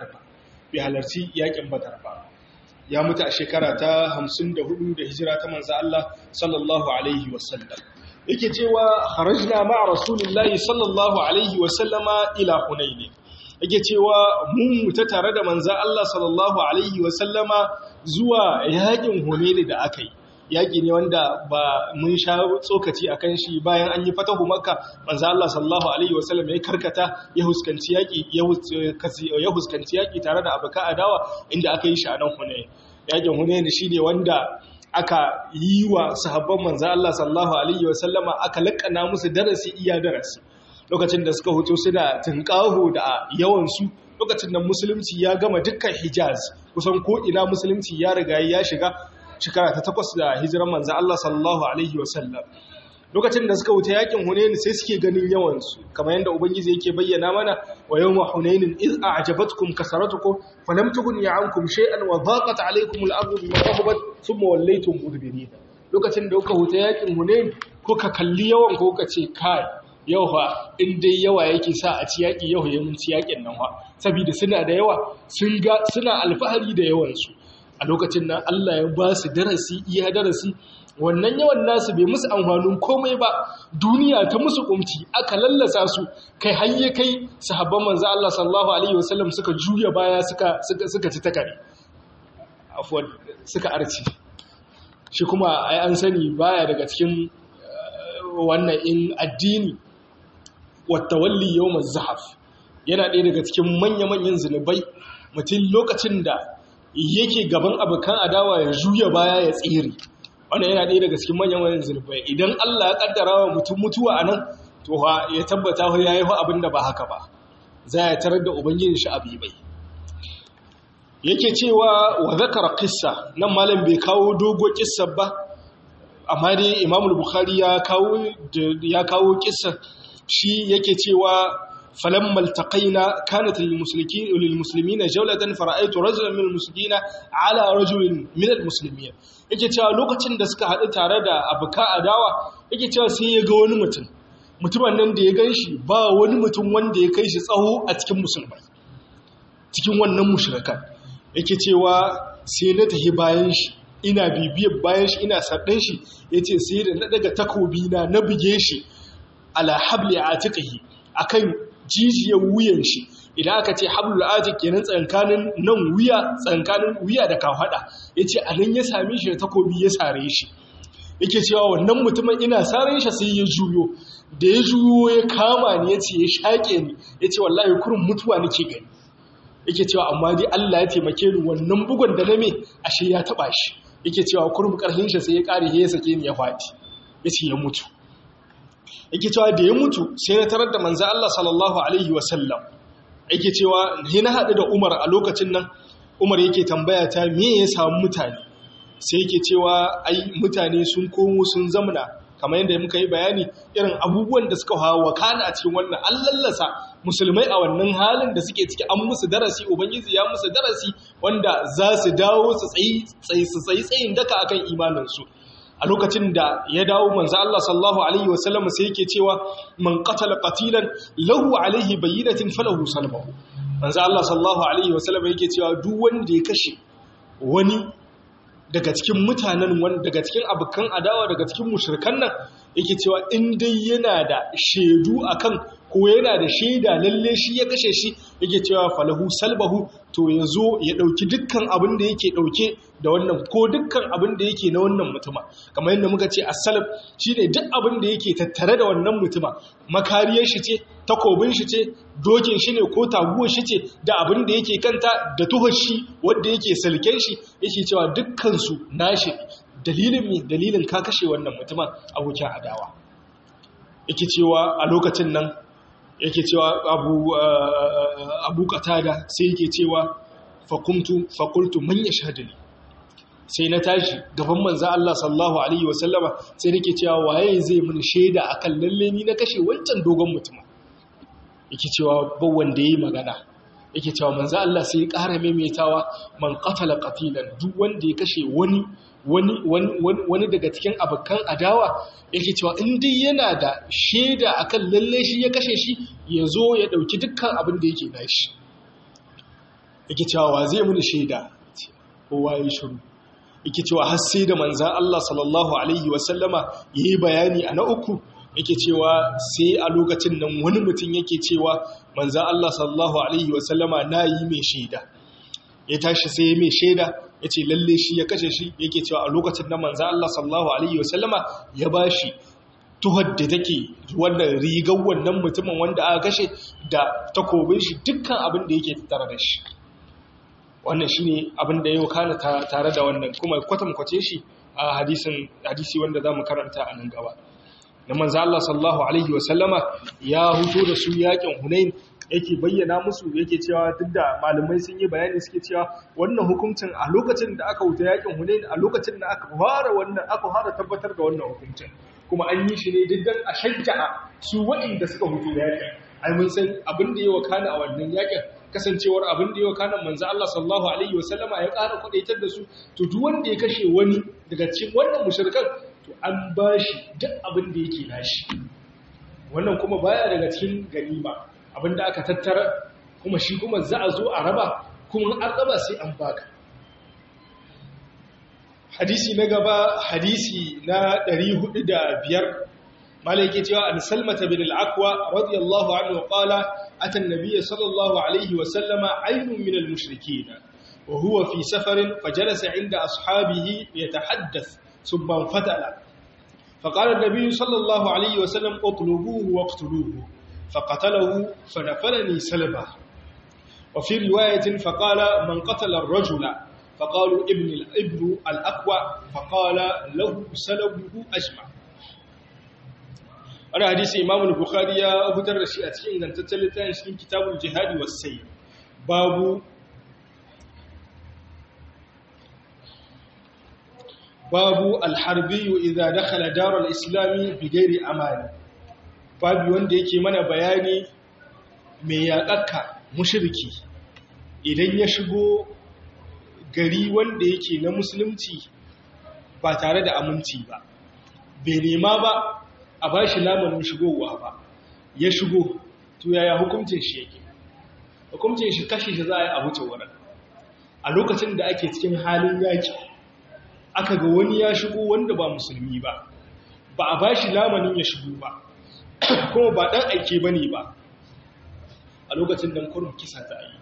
Badar ba ya mutu a shekara ta 54 da hijira ta manzo Allah sallallahu alaihi wasallam yake cewa kharajna ma'a rasulillahi sallallahu alaihi wasallama ila hunain yake cewa mun ta tare da manzo Allah sallallahu alaihi wasallama zuwa yakin hunain da aka yi yaƙi ne wanda ba mun sha tsokaci a kan shi bayan an yi fatahu makka manzo Allah sallallahu alaihi wasallam ya karkata ya huskanci yaƙi tare da abuka adawa inda aka yi shi a nan Hunayn yaƙin Hunayn shine wanda aka yi wa sahabban manzo Allah sallallahu alaihi wasallama aka lakana musu darasi iya darasi lokacin da suka huto suna tunƙaho da yawan su lokacin da musulunci ya gama dukkan Hijaz kusan ko ina musulunci ya riga ya shiga shekara ta 8 da hijiran manzo Allah sallallahu alaihi wasallam lokacin da suka wuce yakin Hunain sai suke ganin yawan su kamar yanda ubangiji yake bayyana mana wa yawma Hunain iz a'jabatkum kasaratukum falam tughni ankum shay'an wa dhaqat alaykum al-ardu bima rahabat thumma wallaytum mudbirin lokacin da kuka wuce yakin Hunain kuka kalli yawan ko kuka ce kai yau fa in dai yawa yake sa a ci yaki yau ya mun ci yakin nan fa saboda suna da yawa suna alfahari da yawan su a lokacin nan Allah ya ba su darasi iya darasi wannan yawan nasu bai musu amfanin komai ba duniya ta musu kumci aka lallasa su kai hayye kai sahabban manzo Allah sallallahu alaihi wasallam suka juya baya suka ci takare afwan suka arci shi kuma ai an sani baya daga cikin wannan in addini wattawalli yawmaz zahaf yana ɗaya daga cikin manya-manyan zinubai mutum lokacin da yake gaban abokan adawa ya juya baya ya tsere wannan yana ɗaya daga cikin manyan zunubai idan Allah ya kaddara wa mutum mutuwa anan to ya tabbata ya yi abin da ba haka ba za ya tarar da ubangijin shi abibai yake cewa wa zakara qissa nan malam bai kawo dogo kissa ba amma dai Imam al-Bukhari ya kawo kissa shi yake cewa فلما التقينا كانت للمسلمين جولة فرأيت رجلا من المسلمين على رجل من المسلمين yake cewa lokacin da suka haɗu tare da abuka adawa yake cewa sai ya ga wani mutumin nan da ya ganshi ba wani mutum wanda ya kai shi tsaho a cikin musulmai cikin wannan mushrikan yake cewa sai na tafi bayan shi ina bibiyar bayan shi ina sardan shi yace sai da na daga takobi na buge shi ala habli atiqihi akan jijiyar wuyan shi idan aka ce hablul atiq kenan tsankanin nan tsankanin wuya da kafada yace anan ya same shi da takobi ya sare shi yake cewa wannan mutumin ina sare shi sai ya juyo da ya juyo ya kama ni yace ya shake ni yace wallahi kurun mutuwa nake gani yake cewa amma dai Allah ya taimake ni wannan bugun da na me ashe ya taba shi yake cewa kurun karhin shi sai ya kare ya sake ni ya fadi yace ya mutu yake cewa da ya mutu sai na tarar da manzo Allah sallallahu alaihi wasallam yake cewa ni na hadu da Umar a lokacin nan Umar yake tambaya ta me ya samu mutane sai yake cewa ai mutane sun komo sun zamna kamar yadda muka yi bayani irin abubuwan da suka hawa kana a cikin wannan an lallasa musulmai a wannan halin da suke ciki an musu darasi ubangiji ya musu darasi wanda za su dawo su tsayi tsayin daka akan imaninsu a lokacin da ya dawo manzo Allah sallallahu alaihi wasallam sai yake cewa man qatala qatilan lahu alaihi bayyinatin falahu salbahu manzo Allah sallallahu alaihi wasallam yake cewa duk wanda ya kashe wani daga cikin mutanen wanda daga cikin abukan adawa daga cikin mushrikan nan yake cewa in dai yana da shedu akan ko yana da shaida lalle shi ya kashe shi yake cewa falahu salbahu to yazo ya dauki dukkan abin da yake dauke da wannan ko dukkan abin da yake na wannan mutuma kamar yadda muka ce as-salb shine duk abin da yake tattare da wannan mutuma makariyar shi ce takobin shi ce dokin shi ne ko taguwar shi ce da abin da yake kanta da tuhar shi wanda yake salken shi yake cewa dukkan su nashi dalilin ka kashe wannan mutuma abokin adawa yake cewa a lokacin nan yake cewa abu qatada sai yake cewa faqultu man yashhaduni sai na tashi gaban manzo Allah sallallahu alaihi wasallama sai nake cewa waye zai mun shaida akan lalle ni na kashe wancan dogon mutum yake cewa ba wanda yayi magana yake cewa manzo Allah sai ya ƙara maimaitawa man qatala qatilan duk wanda ya kashe wani daga cikin abukan adawa yake cewa in dai yana da shaida akan lalle shi ya kashe shi ya zo ya dauki dukkan abin da yake nashi yake cewa wa zai mun shaida kowa ya shiru yake cewa har sai da manzo Allah sallallahu alaihi wasallama yayi bayani a na uku yake cewa sai a lokacin nan wani mutum yake cewa manzo Allah sallallahu alaihi wasallama nayi mai shaida ya tashi sai mai shaida yace lalle shi ya kashe shi yake cewa a lokacin nan manzo Allah sallallahu alaihi wasallama ya bashi tuhar da take wannan rigar wannan mutumin wanda aka kashe da takobin shi dukkan abin da yake tattare da shi wannan shine abin da yau kana tare da wannan kuma kwatamkwace shi a hadisi wanda zamu karanta a nan gaba da manzo Allah sallallahu alaihi wasallama ya huto da su yakin Hunain yake bayyana musu yake cewa duk da malamai sun yi bayani suke cewa wannan hukuncin a lokacin da aka huta yakin Hunain a lokacin da aka fara tabbatar da wannan hukuncin kuma an yi shi ne diddan a shajja'a su waɗanda suka hutu yakin ai mun san abin da ya wakana a wannan yakin kasancewar abin da ya wakana manzo Allah sallallahu alaihi wasallama ya ƙara kudaitar da su to duk wanda ya kashe wani daga cikin wannan mushrikan to an bashi duk abin da yake nashi wannan kuma baya daga cikin ganima abin da aka tattara kuma shi kuma za a zo a raba kuma an raba sai an baka hadisi na gaba hadisi na 405 malaki cewa an salmata bin al-aqwa radiyallahu anhu qala ata an-nabiy sallallahu alayhi wa sallama aynun min al-mushrikeen wa huwa fi safarin fajalasa 'inda ashabihi yatahaddath thumma fatala فقال النبي صلى الله عليه وسلم اطلبوه واقتلوه فقتله فنفلني سلبه وفي رواية فقال من قتل الرجل فقالوا ابن الأقوى فقال له سلبه أجمع. أنا حديث إمام البخاري أبو الرشي أتكين أن تتلتان في كتاب الجهاد والسير باب الحربي إذا دخل دار الإسلام بغير أمان. babu wanda yake mana bayani mai yaƙaƙa mushriki idan ya shigo gari wanda yake na musulunci ba tare da aminci ba, bai nema ba a ba shi lamarin shigowa ba, ya shigo to yaya hukuncin shi yake? Hukuncin shi kashe shi za a yi a wuce wurin. A lokacin da ake cikin halin yaki aka ga wani ya shigo wanda ba musulmi ba, ba a ba shi lamarin ya shigo ba, kuma ba ɗan aike ba ne ba, a lokacin da kurum kisa ta yi.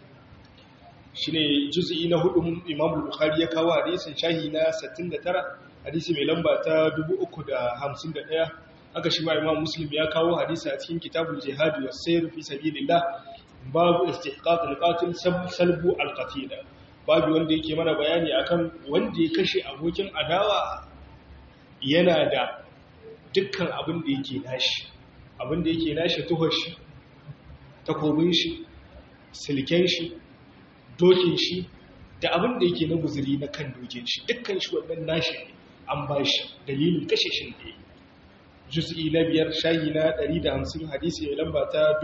Shi ne juzi'i na 4 Imam Bukhari ya kawo hadisin shahi na 69, hadisi mai lamba ta 351. Haka shi ma Imam Muslim ya kawo hadisi a cikin kitabul jihad was sayr fi sabilillah, babu istihqaq al-qatil salbu al-qatil. Babu wanda yake mana bayani akan wanda ya kashe abokin adawa yana da dukkan abin da yake nashi tuhar shi, takobin shi, silken shi, dokin shi, da abin da yake na guzuri na kan dokin shi, dukkan shi wannan nashi an ba shi dalilin kashe shi ne. Juz'i na 5 shahi na 150 hadisi mai lamba ta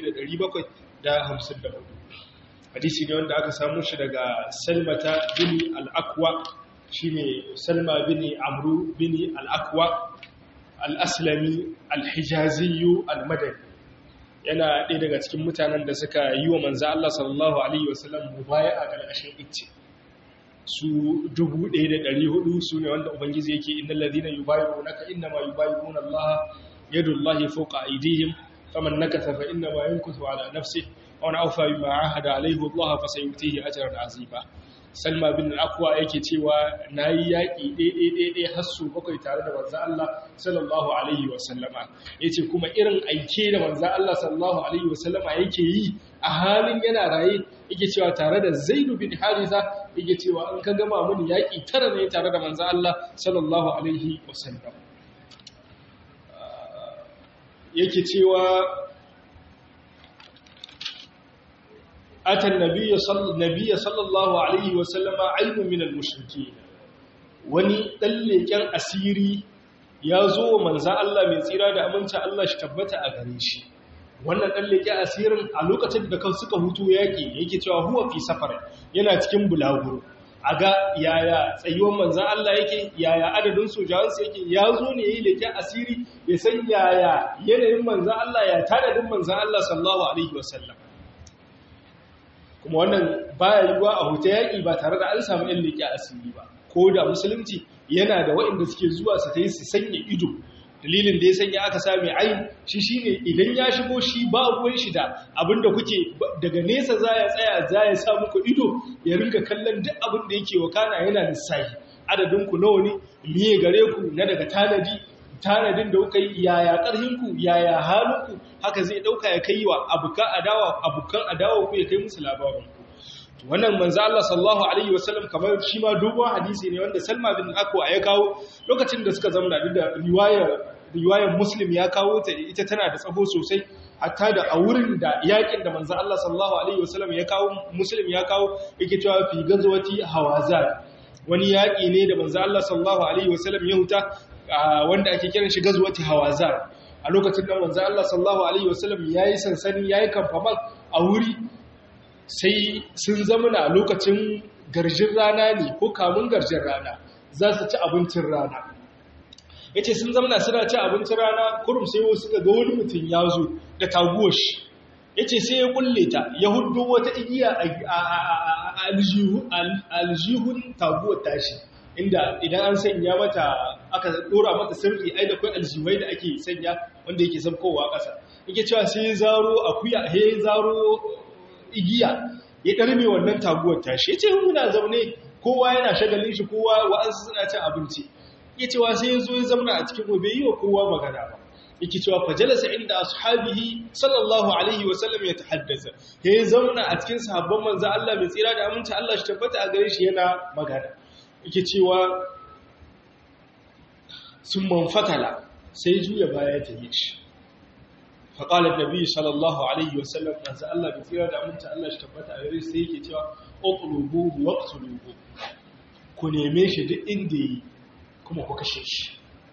1754. Hadisi ne wanda aka samu shi daga Salmata bin al-Aqwa, shine Salma bin Amru bin al-Aqwa al-Aslami al-Hijazi al-Madani. Yana ɗaya daga cikin mutanen da suka yi wa manzo Allah sallallahu alaihi wasallam mubaya'a a ƙarƙashin icce. Su 1400 su ne wanda ubangiji yake innal ladina yubayyi'unaka innama yubayyi'una Allah yadullahi fawqa aydihim faman nakatha fa innama yankuthu ala nafsihi wa man awfa bima ahada alayhi Allah fa sayutihi ajran azima. Salma bin al-Aqwa yake cewa nayi yaki ɗaya har su 7 tare da manzo Allah sallallahu alaihi wasallama. Yace kuma irin aike da manzo Allah sallallahu alaihi wasallama yake yi a halin yana raye, yake cewa tare da Zaid bin Haritha, yake cewa an ka gama mun yaki 9 ne tare da manzo Allah sallallahu alaihi wasallam. Yake cewa أتى النبي صلى الله عليه وسلم عين من المشركين. wani ɗalleƙen asiri ya zo wa manza Allah mai tsira da aminci Allah shi tabbata a gare shi. Wannan ɗalleƙen asirin a lokacin da suka hutu yaƙi yake cewa huwa fi safar, yana cikin bulaguro. A ga yaya tsayuwar manza Allah yake, yaya adadin sojawansu yake, ya zo ne ya yi leƙen asiri ya san yaya yanayin manza Allah, ya tanadin manza Allah sallallahu alaihi wasallam. Kuma wannan baya yiwuwa a huta yaƙi ba tare da an samu ɗan leƙe asiri ba, ko da musulunci yana da waɗanda suke zuwa su ta yi su sanya ido. Dalilin da ya sanya aka sami ayin shi ne idan ya shigo shi ba ruwan shi da abinda kuke daga nesa za ya tsaya za ya sa muku ido ya ringa kallon duk abin da yake wakana yana lissafi. Adadinku nawa ne, miye gare ku na daga tanadin da kuka yi, yaya ƙarhinku, yaya halinku, haka zai ɗauka ya kai wa abokan adawa ku ya kai musu labarinku. Wannan manzo Allah sallallahu alaihi wasallam kamar shi ma dogon hadisi ne wanda Salma bin Aqwa ya kawo lokacin da suka zama da riwayar Muslim ya kawo ta, ita tana da tsaho sosai, hatta da a wurin da yakin da manzo Allah sallallahu alaihi wasallam ya kawo, Muslim ya kawo yake cewa fi gazwati Hawazan. Wani yaki ne da manzo Allah sallallahu alaihi wasallam ya huta wanda ake kiran shi gazwati Hawazan. A lokacin da manzo Allah sallallahu alaihi wasallam yayi sansani, yayi kamfaman a wuri, sai sun zamana lokacin garjin rana ne ko kamun garjin rana za su ci abincin rana. Yace sun zamana suna ci abincin rana, kurum sai wasu ga wani mutum ya zo da taguwar shi. Yace sai ya kulle ta, ya huddo wata igiya a aljihun taguwar tashi, inda idan an sanya mata aka dora mata sirri ai da kai aljiwai da ake sanya wanda yake sabkowa ƙasa yake cewa sai zaro akuya he zaro igiya ya karme wannan taguwar tashi yace muna zaune kowa yana shagalin shi kowa wa'ansu suna cin abinci yake cewa sai yazo ya zauna a cikin gobe yi wa kowa magana ba yake cewa fajalasa inda ashabihi sallallahu alaihi wasallam ya tahaddasa ya zauna a cikin sahabban manzo Allah mai tsira da aminci Allah shi tabbata a gare shi yana magana yake cewa sun manfatala sai juya baya ta yi shi faqala annabi sallallahu alaihi wasallam manzo Allah mai tsira da aminci Allah shi tabbata a gare shi sai yake cewa utlubu waqtulubu ku neme shi duk inda yi kuma ku kashe shi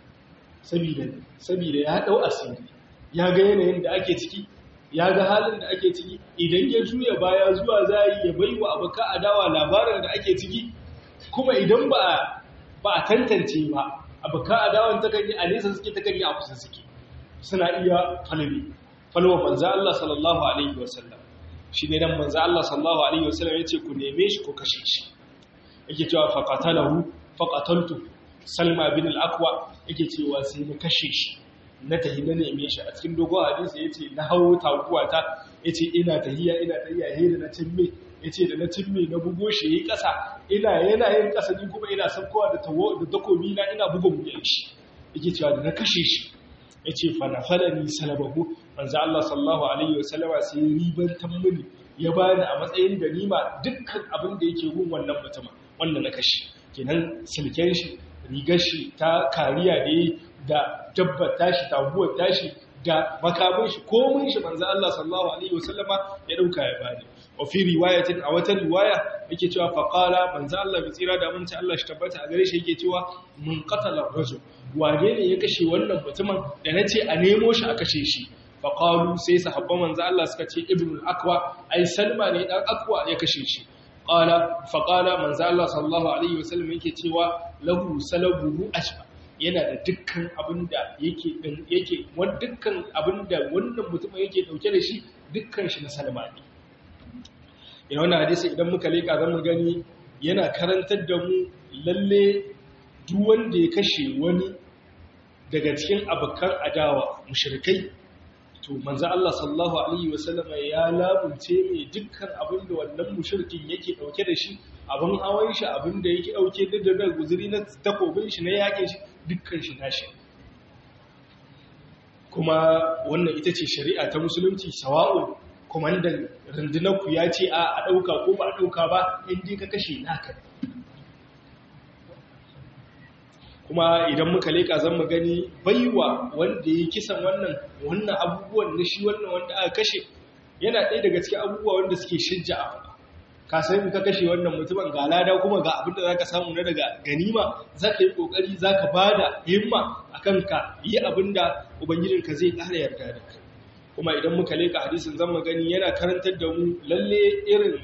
saboda ya dau asiri ya ga yanayin da ake ciki ya ga halin da ake ciki idan ya juya baya zuwa zai ya baiwa abuka adawa labarin da ake ciki kuma idan ba a tantance ba abuka adawan ta kan yi a nesa suke ta kan yi a kusa suke suna iya falwa manzo Allah sallallahu alaihi wasallam shi ne dan manzo Allah sallallahu alaihi wasallam yace ku neme shi ko kashe shi yake cewa faqataltu Salma bin al-Aqwa yake cewa sai na kashe shi na tahi na neme shi a cikin dogon hadisi yace na hawo taguwa ta yace ina tahiya he da na timme yace da na timme na bugo shi yayi kasa yana yin kasa ni kuma ina sabkowa da takobi na ina bugo bugen shi yake cewa da na kashe shi yace fa nafalani salabahu manzo Allah sallallahu alaihi wasallama sai riban tammuni ya bani a matsayin ganima dukkan abin da yake gun wannan mutum wanda na kashe kenan silken shi rigar shi ta kariya da yi da dabbar tashi taguwar tashi da makamin shi komin shi manzo Allah sallallahu alaihi wasallama ya dauka ya bani wa fi riwayatin a wata riwaya yake cewa faqala manzo Allah bi tsira da aminci Allah shi tabbata a gare shi yake cewa mun qatala rajul wane ne ya kashe wannan mutumin da nace a nemo shi a kashe shi faqalu sai sahabban manzo Allah suka ce ibnul aqwa ai salma ne dan aqwa ya kashe shi faƙala manzo Allah sallallahu alaihi wasallam yake cewa lahu salabuhu ashba yana da dukkan abinda yake dukkan abinda wannan mutum yake dauke da shi dukkan shi na salma ne ina wannan hadisi idan muka leka zamu gani yana karantar da mu lalle duk wanda ya kashe wani daga cikin abukan adawa mushrikai to manzo Allah sallallahu alaihi wasallam ya labunce mai dukkan abin da wannan mushrikin yake dauke da shi abin hawan shi abin da yake dauke da guzuri na takobin shi na yake shi dukkan shi nashi kuma wannan ita ce shari'a ta musulunci sawa'u komandan rundunar ku ya ce a dauka ko ba a dauka ba indai ka kashe naka kuma idan muka leka zan mu gani baiwa wanda ya kisan wannan abubuwan na shi wannan wanda aka kashe yana ɗaya daga cikin abubuwa wanda suke shijja'a ka san ka kashe wannan mutumin ga lada kuma ga abin da zaka samu na daga ganima zaka yi kokari zaka bada himma akan ka yi abin da ubangijinka zai ƙara yarda da kai kuma idan muka leka hadisin zan mu gani yana karantar da mu lalle irin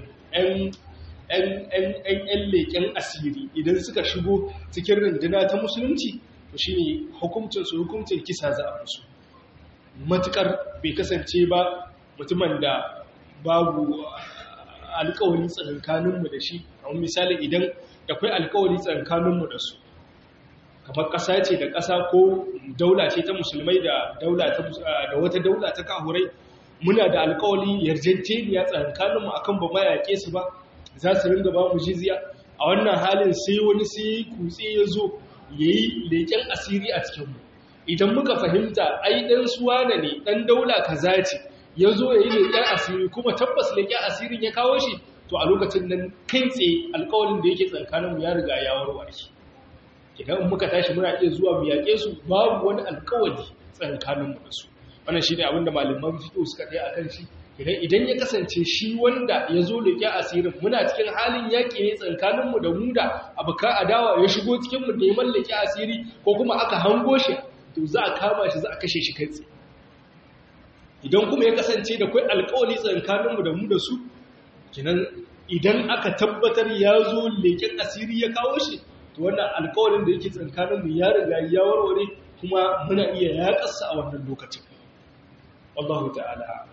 ‘yan leƙen asiri idan suka shigo cikin runduna ta musulunci to shi ne hukuncin kisa za a musu matuƙar bai kasance ba mutumin da babu alƙawari tsakankaninmu da shi a misali idan da kwai alƙawari tsakankaninmu da su kamar ƙasa ce da ƙasa ko daula ce ta musulmai da wata daula ta kahurai muna da alƙawari yarjejeniya tsakankaninmu akan ba ma yaƙe su ba za su ringa ba mu jizya a wannan halin sai wani sai kutse ya zo ya yi leƙen asiri a cikinmu idan muka fahimta ai ɗan suwana ne ɗan daula kaza ce ya zo ya yi leƙen asiri kuma tabbas leƙen asirin ya kawo shi to a lokacin nan kai tsaye alƙawarin da yake tsakaninmu ya riga ya warware shi idan muka tashi muna iya zuwa mu yaƙe su babu wani alƙawari tsakaninmu da su wannan shi ne abin da malaman fiƙo suka ɗaya a kan shi idan ya kasance shi wanda ya zo leƙe asirin muna cikin halin yaƙi ne tsakaninmu da mu da abokan adawa ya shigo cikinmu neman leƙe asiri ko kuma aka hango shi to za a kama shi za a kashe shi kai tsaye idan kuma ya kasance da kai alƙawari tsakaninmu da mu da su kinan idan aka tabbatar ya zo leƙen asiri ya kawo shi to wannan alƙawarin da yake tsakaninmu ya riga ya warware kuma muna iya yaƙarsa a wannan lokacin wallahu ta'ala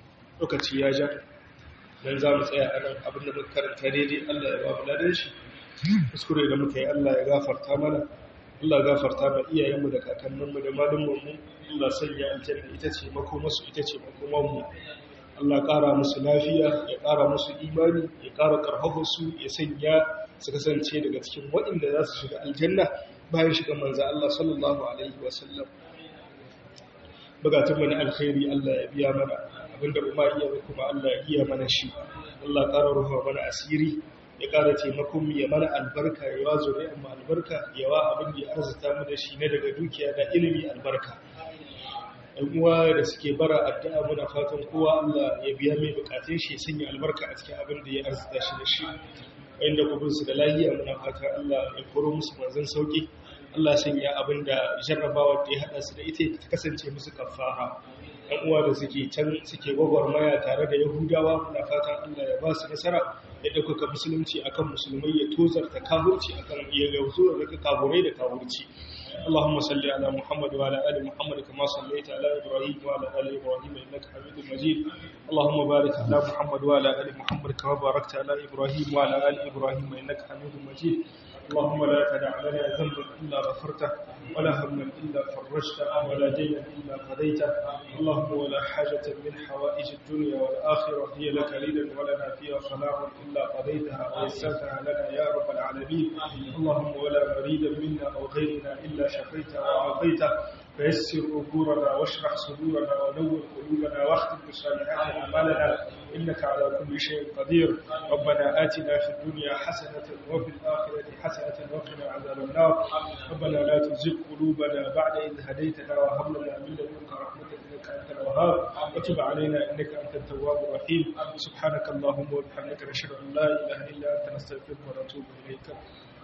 lokaci ya ja dan za mu tsaya a nan abin da muka karanta daidai Allah ya ba mu ladan shi kuskure da muka yi Allah ya gafarta mana, Allah gafarta ma iyayenmu da kakanninmu da malumanmu, Allah sanya aljanna ita ce makomarsu, ita ce makomanmu. Allah ƙara musu lafiya, ya ƙara musu imani, ya ƙara ƙarfafarsu, ya sanya su kasance daga cikin waɗanda za su shiga aljanna bayan shiga manzo Allah sallallahu alaihi wasallam. Bukatunmu na alkhairi Allah ya biya mana, abinda ba iya ba kuma Allah ya iya mana shi. Allah ƙara rufa mana asiri, ya ƙara taimakon mu, ya mana albarka, ya wa zuriyar mu albarka, ya wa abin da ya arzuta mu da shi na daga dukiya da ilimi albarka. Ɗan uwa da suke bara addu'a muna fatan kowa Allah ya biya mai bukatun shi, ya sanya albarka a cikin abin da ya arzuta shi da shi. Wanda kubin su da lafiya muna fatan Allah ya koro musu manzon sauki. Allah sanya abin da jarrabawa da ya hada su da ita ta kasance musu kafara. Ɗan uwa da suke can suke gwagwarmaya tare da Yahudawa muna fatan Allah ya ba su nasara, ya ɗaukaka musulunci akan musulmai, ya tozarta kafirci akan ya gauzo da kafurai da kafirci. اللهم صل على محمد وعلى آل محمد كما صليت على إبراهيم وعلى آل إبراهيم إنك حميد مجيد. اللهم بارك على محمد وعلى آل محمد كما باركت على إبراهيم وعلى آل إبراهيم إنك حميد مجيد. اللهم لا تدع لنا ذنبا إلا غفرته ولا هما إلا فرجته ولا دينا إلا قضيته. اللهم ولا حاجة من حوائج الدنيا والآخرة هي لك ريدا ولنا فيها صلاح إلا قضيتها ويسرتها لنا يا رب العالمين. اللهم ولا مريدا منا أو غيرنا إلا شفيته وعافيته، فيسر أمورنا واشرح صدورنا ونور قلوبنا واختم بصالحات أعمالنا إنك على كل شيء قدير. ربنا آتنا في الدنيا حسنة وفي الآخرة حسنة وقنا عذاب النار. ربنا لا تزغ قلوبنا بعد إذ هديتنا وهب لنا من لدنك رحمة إنك أنت الوهاب، وتب علينا إنك أنت التواب الرحيم. سبحانك اللهم وبحمدك نشهد أن لا إله إلا أنت نستغفرك ونتوب إليك.